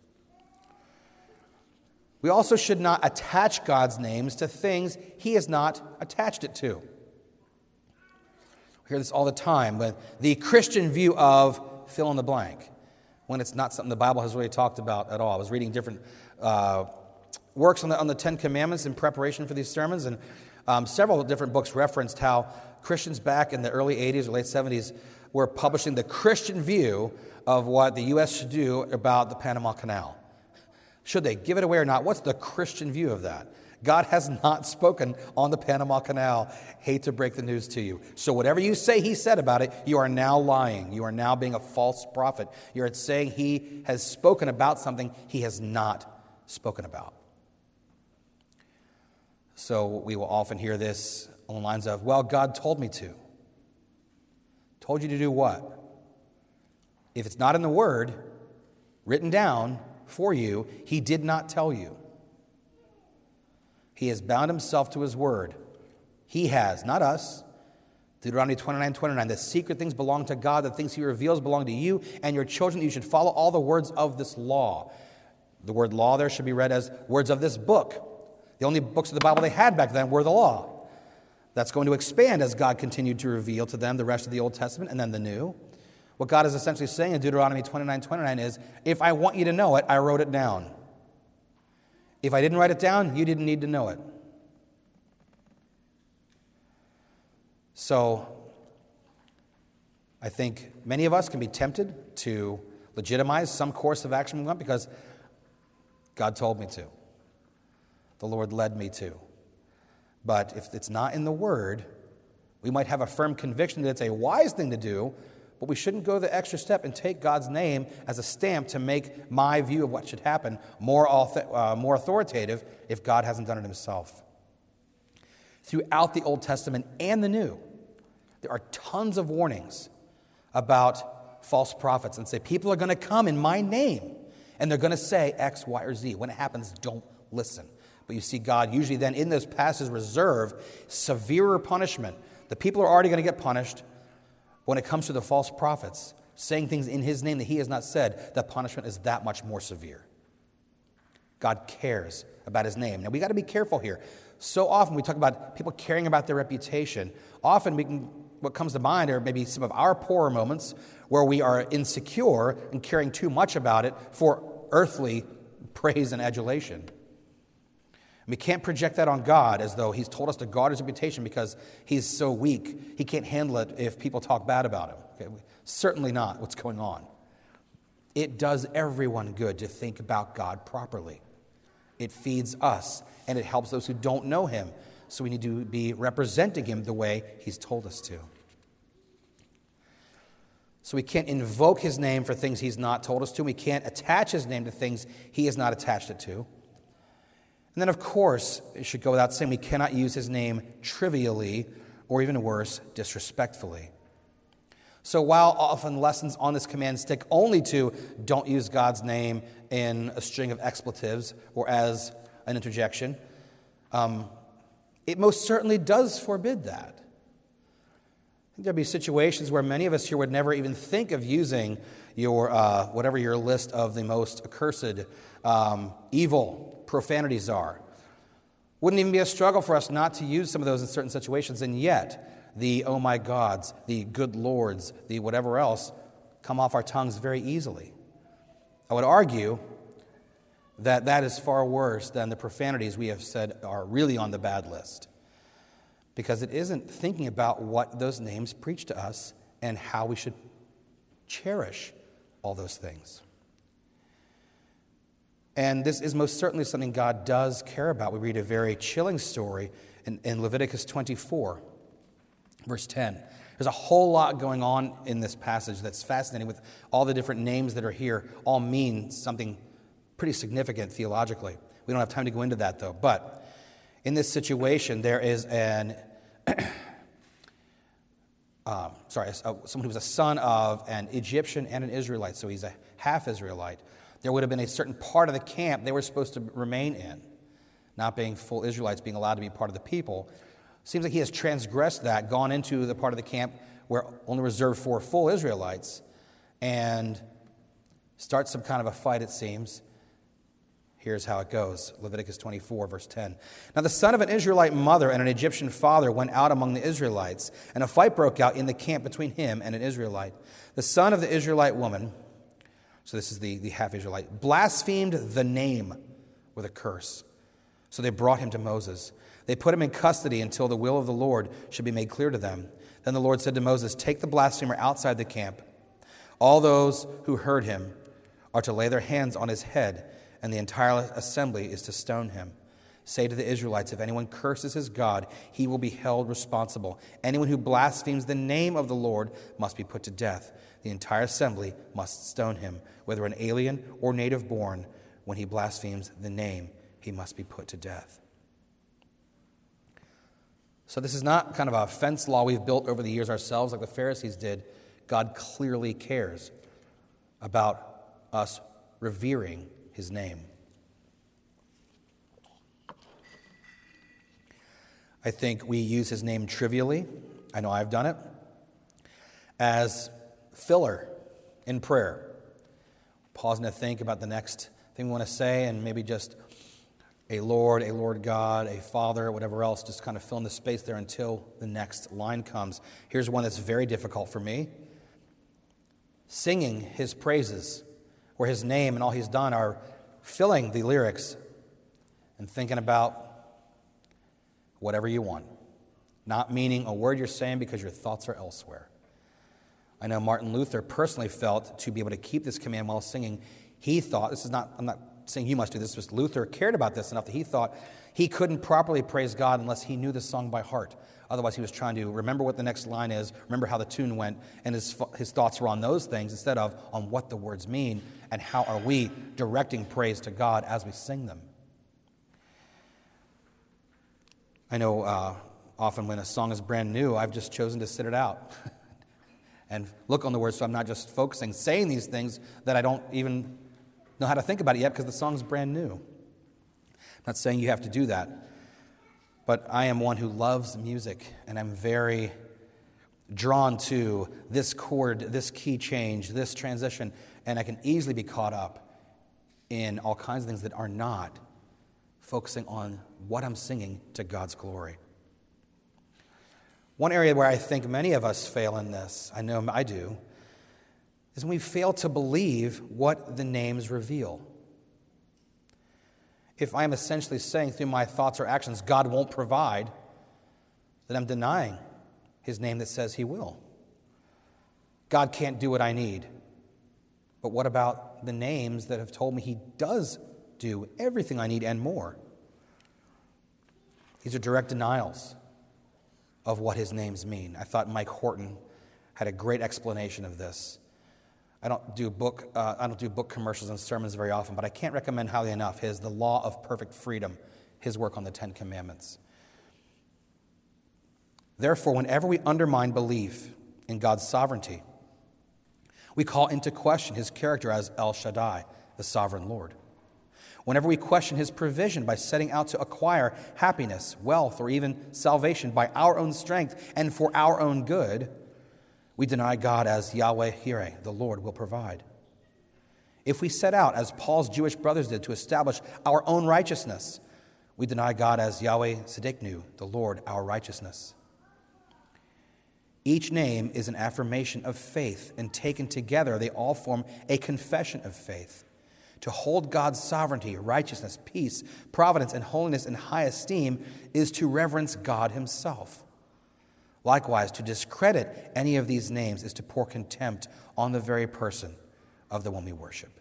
We also should not attach God's names to things he has not attached it to. We hear this all the time, but the Christian view of fill in the blank, when it's not something the Bible has really talked about at all. I was reading different works on the Ten Commandments in preparation for these sermons, and several different books referenced how Christians back in the early 80s or late 70s were publishing the Christian view of what the U.S. should do about the Panama Canal. Should they give it away or not? What's the Christian view of that? God has not spoken on the Panama Canal. Hate to break the news to you. So whatever you say he said about it, you are now lying. You are now being a false prophet. You're saying he has spoken about something he has not spoken about. So we will often hear this on the lines of, well, God told me to. Told you to do what? If it's not in the Word, written down for you, he did not tell you. He has bound himself to his Word. He has, not us. Deuteronomy 29:29, the secret things belong to God, the things he reveals belong to you and your children. You should follow all the words of this law. The word law there should be read as words of this book. The only books of the Bible they had back then were the law. That's going to expand as God continued to reveal to them the rest of the Old Testament and then the New. What God is essentially saying in Deuteronomy 29:29 is, if I want you to know it, I wrote it down. If I didn't write it down, you didn't need to know it. So, I think many of us can be tempted to legitimize some course of action we want because God told me to. The Lord led me to. But if it's not in the Word, we might have a firm conviction that it's a wise thing to do, but we shouldn't go the extra step and take God's name as a stamp to make my view of what should happen more authoritative if God hasn't done it himself. Throughout the Old Testament and the New, there are tons of warnings about false prophets and say, people are going to come in my name, and they're going to say X, Y, or Z. When it happens, don't listen. But you see God usually then in those passages reserve severer punishment. The people are already going to get punished. When it comes to the false prophets, saying things in his name that he has not said, the punishment is that much more severe. God cares about his name. Now, we got to be careful here. So often we talk about people caring about their reputation. Often we what comes to mind are maybe some of our poorer moments where we are insecure and caring too much about it for earthly praise and adulation. We can't project that on God as though he's told us to guard his reputation because he's so weak. He can't handle it if people talk bad about him. Okay? Certainly not what's going on. It does everyone good to think about God properly. It feeds us, and it helps those who don't know him. So we need to be representing him the way he's told us to. So we can't invoke his name for things he's not told us to. We can't attach his name to things he has not attached it to. And then, of course, it should go without saying, we cannot use his name trivially or even worse, disrespectfully. So while often lessons on this command stick only to don't use God's name in a string of expletives or as an interjection, it most certainly does forbid that. There'll be situations where many of us here would never even think of using your whatever your list of the most accursed, evil profanities are. Wouldn't even be a struggle for us not to use some of those in certain situations, and yet the oh my gods, the good lords, the whatever else come off our tongues very easily. I would argue that that is far worse than the profanities we have said are really on the bad list, because it isn't thinking about what those names preach to us and how we should cherish all those things. And this is most certainly something God does care about. We read a very chilling story in Leviticus 24, verse 10. There's a whole lot going on in this passage that's fascinating, with all the different names that are here all mean something pretty significant theologically. We don't have time to go into that, though. But in this situation, there is someone who was a son of an Egyptian and an Israelite, so he's a half-Israelite. There would have been a certain part of the camp they were supposed to remain in, not being full Israelites, being allowed to be part of the people. Seems like he has transgressed that, gone into the part of the camp where only reserved for full Israelites, and starts some kind of a fight, it seems. Here's how it goes. Leviticus 24, verse 10. Now the son of an Israelite mother and an Egyptian father went out among the Israelites, and a fight broke out in the camp between him and an Israelite. The son of the Israelite woman, so this is the half-Israelite, blasphemed the name with a curse. So they brought him to Moses. They put him in custody until the will of the Lord should be made clear to them. Then the Lord said to Moses, take the blasphemer outside the camp. All those who heard him are to lay their hands on his head, and the entire assembly is to stone him. Say to the Israelites, if anyone curses his God, he will be held responsible. Anyone who blasphemes the name of the Lord must be put to death. The entire assembly must stone him, whether an alien or native born. When he blasphemes the name, he must be put to death. So this is not kind of a fence law we've built over the years ourselves like the Pharisees did. God clearly cares about us revering his name. I think we use his name trivially. I know I've done it. As filler in prayer. Pausing to think about the next thing we want to say, and maybe just a Lord God, a Father, whatever else, just kind of fill in the space there until the next line comes. Here's one that's very difficult for me. Singing his praises, where his name and all he's done are filling the lyrics, and thinking about whatever you want, not meaning a word you're saying because your thoughts are elsewhere. I know Martin Luther personally felt to be able to keep this command while singing, he thought, I'm not saying you must do this, but Luther cared about this enough that he thought he couldn't properly praise God unless he knew the song by heart. Otherwise, he was trying to remember what the next line is, remember how the tune went, and his thoughts were on those things instead of on what the words mean and how are we directing praise to God as we sing them. I know often when a song is brand new, I've just chosen to sit it out and look on the words, so I'm not just focusing, saying these things that I don't even know how to think about it yet because the song's brand new. I'm not saying you have to do that, but I am one who loves music, and I'm very drawn to this chord, this key change, this transition, and I can easily be caught up in all kinds of things that are not focusing on what I'm singing to God's glory. One area where I think many of us fail in this, I know I do, is when we fail to believe what the names reveal. If I'm essentially saying through my thoughts or actions, God won't provide, then I'm denying his name that says he will. God can't do what I need. But what about the names that have told me he does do everything I need and more? These are direct denials of what his names mean. I thought Mike Horton had a great explanation of this. I don't do book commercials and sermons very often, but I can't recommend highly enough his The Law of Perfect Freedom, his work on the Ten Commandments. Therefore, whenever we undermine belief in God's sovereignty, we call into question his character as El Shaddai, the sovereign Lord. Whenever we question his provision by setting out to acquire happiness, wealth, or even salvation by our own strength and for our own good, we deny God as Yahweh Yireh, the Lord will provide. If we set out, as Paul's Jewish brothers did, to establish our own righteousness, we deny God as Yahweh Tzidkenu, the Lord our righteousness. Each name is an affirmation of faith, and taken together, they all form a confession of faith. To hold God's sovereignty, righteousness, peace, providence, and holiness in high esteem is to reverence God himself. Likewise, to discredit any of these names is to pour contempt on the very person of the one we worship.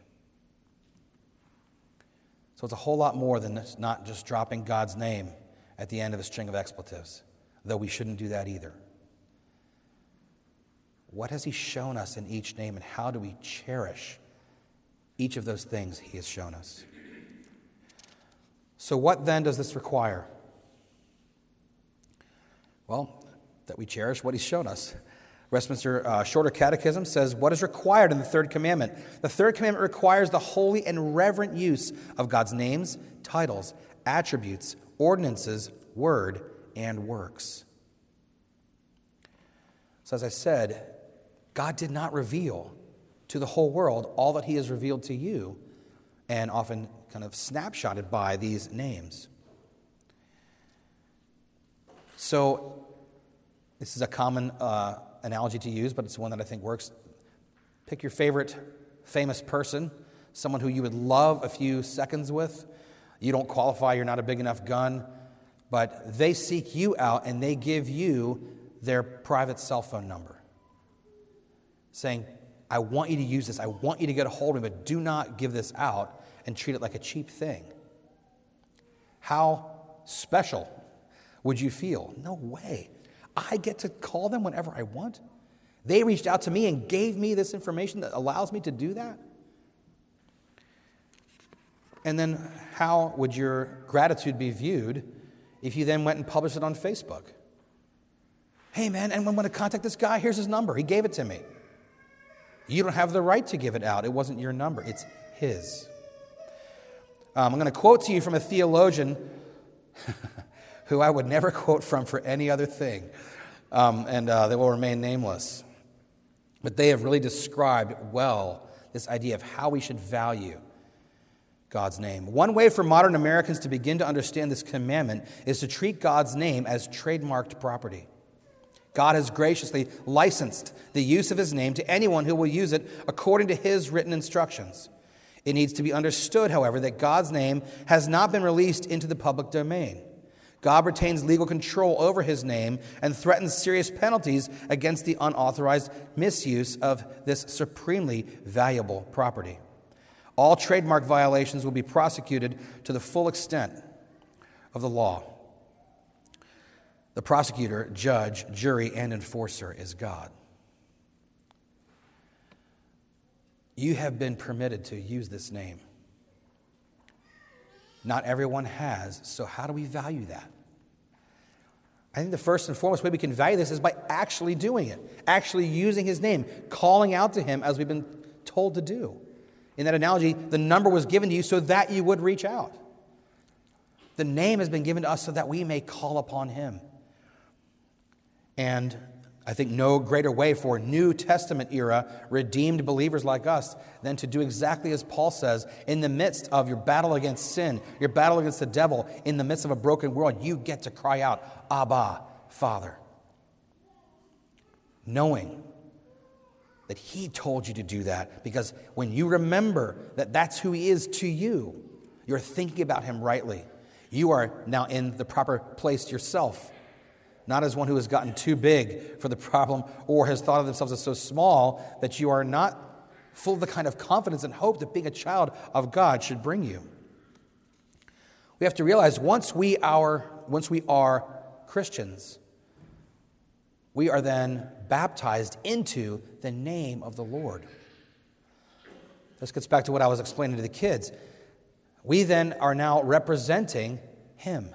So it's a whole lot more than not just dropping God's name at the end of a string of expletives, though we shouldn't do that either. What has he shown us in each name, and how do we cherish each of those things he has shown us? So what then does this require? Well, that we cherish what he's shown us. Westminster Shorter Catechism says, what is required in the third commandment? The third commandment requires the holy and reverent use of God's names, titles, attributes, ordinances, word, and works. So as I said, God did not reveal to the whole world all that he has revealed to you, and often kind of snapshotted by these names. So this is a common analogy to use, but it's one that I think works. Pick your favorite famous person, someone who you would love a few seconds with. You don't qualify, you're not a big enough gun, but they seek you out and they give you their private cell phone number, saying, I want you to use this, I want you to get a hold of me, but do not give this out and treat it like a cheap thing. How special would you feel? No way. I get to call them whenever I want. They reached out to me and gave me this information that allows me to do that. And then how would your gratitude be viewed if you then went and published it on Facebook? Hey man, anyone want to contact this guy? Here's his number. He gave it to me. You don't have the right to give it out. It wasn't your number. It's his. I'm going to quote to you from a theologian who I would never quote from for any other thing, and they will remain nameless. But they have really described well this idea of how we should value God's name. One way for modern Americans to begin to understand this commandment is to treat God's name as trademarked property. God has graciously licensed the use of his name to anyone who will use it according to his written instructions. It needs to be understood, however, that God's name has not been released into the public domain. God retains legal control over his name and threatens serious penalties against the unauthorized misuse of this supremely valuable property. All trademark violations will be prosecuted to the full extent of the law. The prosecutor, judge, jury, and enforcer is God. You have been permitted to use this name. Not everyone has, so how do we value that? I think the first and foremost way we can value this is by actually doing it, actually using his name, calling out to him as we've been told to do. In that analogy, the number was given to you so that you would reach out. The name has been given to us so that we may call upon him. And I think no greater way for New Testament era redeemed believers like us than to do exactly as Paul says, in the midst of your battle against sin, your battle against the devil, in the midst of a broken world, you get to cry out, Abba, Father. knowing that he told you to do that, because when you remember that that's who he is to you, you're thinking about him rightly. You are now in the proper place yourself, not as one who has gotten too big for the problem or has thought of themselves as so small that you are not full of the kind of confidence and hope that being a child of God should bring you. We have to realize once we are Christians, we are then baptized into the name of the Lord. This gets back to what I was explaining to the kids. We then are now representing him.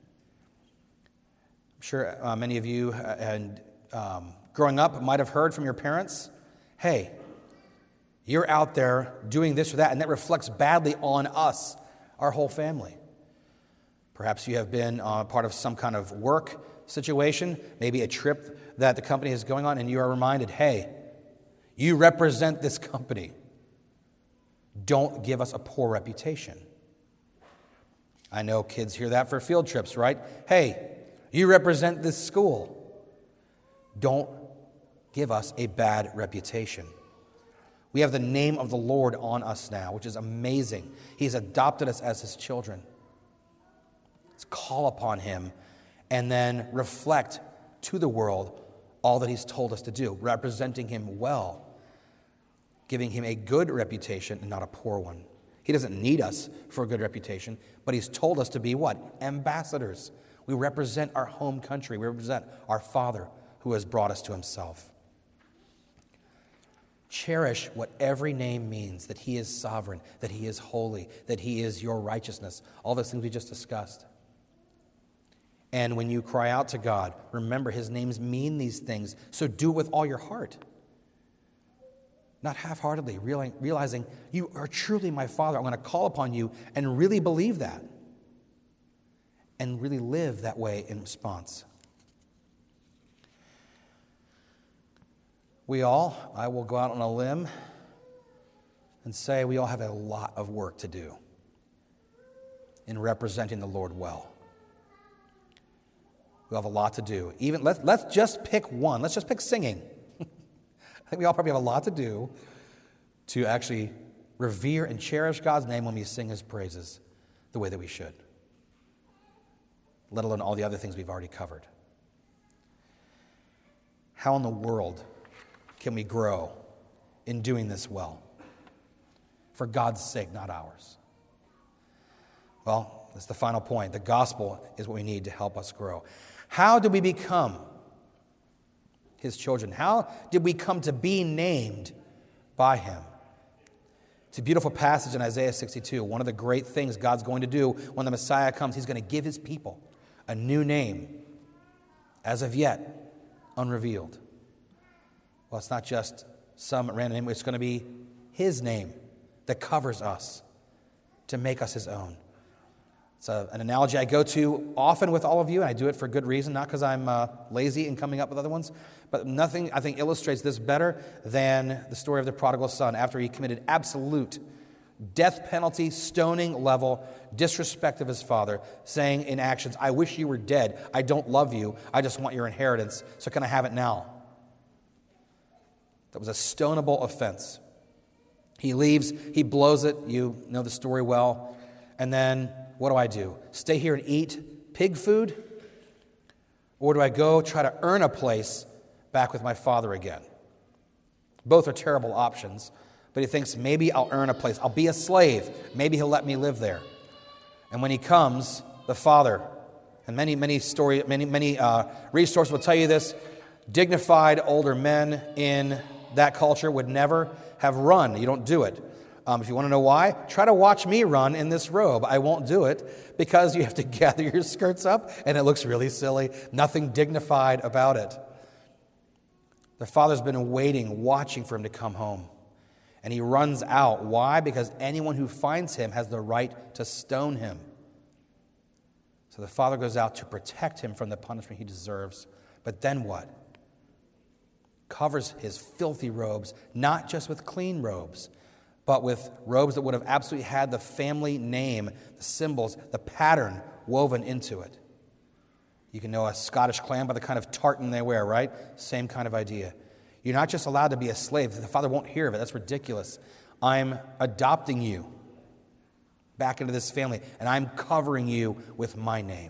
I'm sure many of you growing up might have heard from your parents, hey, you're out there doing this or that, and that reflects badly on us, our whole family. Perhaps you have been part of some kind of work situation, maybe a trip that the company is going on, and you are reminded, hey, you represent this company. Don't give us a poor reputation. I know kids hear that for field trips, right? Hey, you represent this school. Don't give us a bad reputation. We have the name of the Lord on us now, which is amazing. He's adopted us as his children. Let's call upon him and then reflect to the world all that he's told us to do, representing him well, giving him a good reputation and not a poor one. He doesn't need us for a good reputation, but he's told us to be what? Ambassadors. We represent our home country. We represent our Father who has brought us to himself. Cherish what every name means, that he is sovereign, that he is holy, that he is your righteousness, all those things we just discussed. And when you cry out to God, remember his names mean these things, so do it with all your heart. Not half-heartedly, realizing you are truly my Father. I'm going to call upon you and really believe that. And really live that way in response. I will go out on a limb and say we all have a lot of work to do in representing the Lord well. We have a lot to do. Even let's just pick one. Let's just pick singing. I think we all probably have a lot to do to actually revere and cherish God's name when we sing his praises the way that we should, let alone all the other things we've already covered. How in the world can we grow in doing this well? For God's sake, not ours. Well, that's the final point. The gospel is what we need to help us grow. How did we become his children? How did we come to be named by him? It's a beautiful passage in Isaiah 62. One of the great things God's going to do when the Messiah comes, he's going to give his people a new name, as of yet unrevealed. Well, it's not just some random name. It's going to be his name that covers us to make us his own. It's an analogy I go to often with all of you, and I do it for good reason, not because I'm lazy in coming up with other ones, but nothing, I think, illustrates this better than the story of the prodigal son after he committed absolute death penalty, stoning level disrespect of his father, saying in actions, I wish you were dead. I don't love you. I just want your inheritance, so can I have it now? That was a stonable offense. He leaves, he blows it, you know the story well, and then what do? Stay here and eat pig food? Or do I go try to earn a place back with my father again? Both are terrible options, but he thinks maybe I'll earn a place. I'll be a slave. Maybe he'll let me live there. And when he comes, the father, and many resources will tell you this, dignified older men in that culture would never have run. You don't do it. If you want to know why, try to watch me run in this robe. I won't do it because you have to gather your skirts up and it looks really silly. Nothing dignified about it. The father's been waiting, watching for him to come home. And he runs out. Why? Because anyone who finds him has the right to stone him. So the father goes out to protect him from the punishment he deserves. But then what? Covers his filthy robes, not just with clean robes, but with robes that would have absolutely had the family name, the symbols, the pattern woven into it. You can know a Scottish clan by the kind of tartan they wear, right? Same kind of idea. You're not just allowed to be a slave. The father won't hear of it. That's ridiculous. I'm adopting you back into this family, and I'm covering you with my name.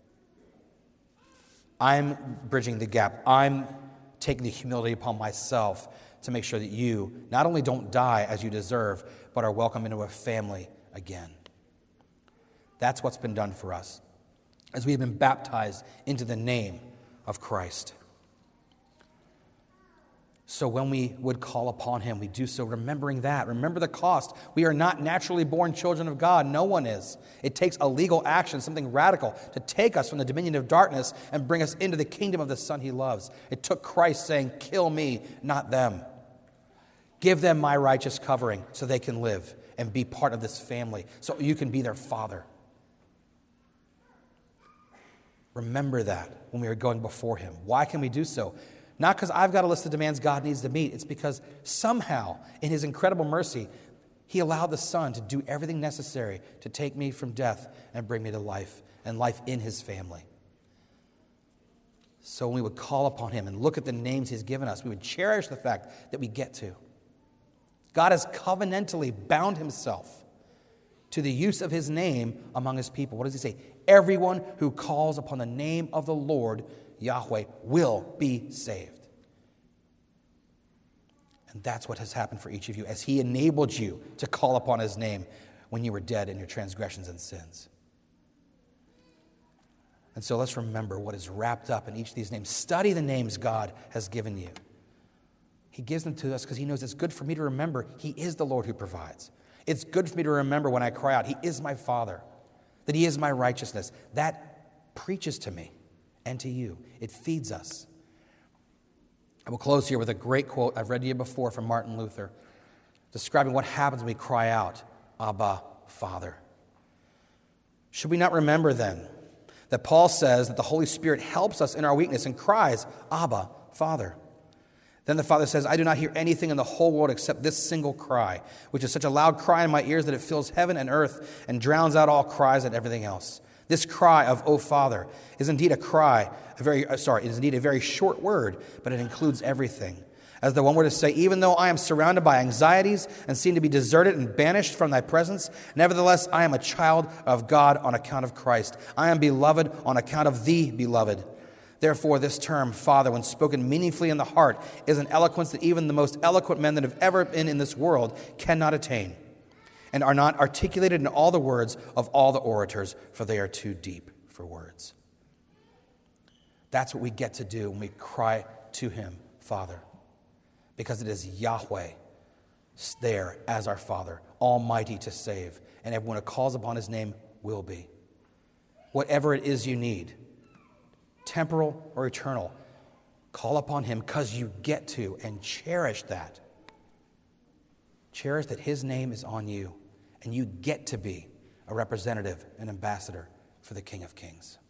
I'm bridging the gap. I'm taking the humility upon myself to make sure that you not only don't die as you deserve, but are welcome into a family again. That's what's been done for us as we have been baptized into the name of Christ. So when we would call upon him, we do so remembering that. Remember the cost. We are not naturally born children of God. No one is. It takes a legal action, something radical, to take us from the dominion of darkness and bring us into the kingdom of the Son he loves. It took Christ saying, kill me, not them. Give them my righteous covering so they can live and be part of this family, so you can be their father. Remember that when we are going before him. Why can we do so? Not because I've got a list of demands God needs to meet. It's because somehow, in his incredible mercy, he allowed the Son to do everything necessary to take me from death and bring me to life, and life in his family. So when we would call upon him and look at the names he's given us, we would cherish the fact that we get to. God has covenantally bound himself to the use of his name among his people. What does he say? Everyone who calls upon the name of the Lord Yahweh will be saved. And that's what has happened for each of you as he enabled you to call upon his name when you were dead in your transgressions and sins. And so let's remember what is wrapped up in each of these names. Study the names God has given you. He gives them to us because he knows it's good for me to remember he is the Lord who provides. It's good for me to remember when I cry out, he is my Father, that he is my righteousness. That preaches to me and to you. It feeds us. I will close here with a great quote I've read to you before from Martin Luther, describing what happens when we cry out, Abba, Father. Should we not remember then that Paul says that the Holy Spirit helps us in our weakness and cries, Abba, Father. Then the Father says, I do not hear anything in the whole world except this single cry, which is such a loud cry in my ears that it fills heaven and earth and drowns out all cries and everything else. This cry of, O Father, is indeed a very short word, but it includes everything. As though one were to say, even though I am surrounded by anxieties and seem to be deserted and banished from thy presence, nevertheless I am a child of God on account of Christ. I am beloved on account of thee, beloved. Therefore, this term, Father, when spoken meaningfully in the heart, is an eloquence that even the most eloquent men that have ever been in this world cannot attain, and are not articulated in all the words of all the orators, for they are too deep for words. That's what we get to do when we cry to him, Father, because it is Yahweh there as our Father, almighty to save, and everyone who calls upon his name will be. Whatever it is you need, temporal or eternal, call upon him because you get to, and cherish that. Cherish that his name is on you, and you get to be a representative, an ambassador for the King of Kings.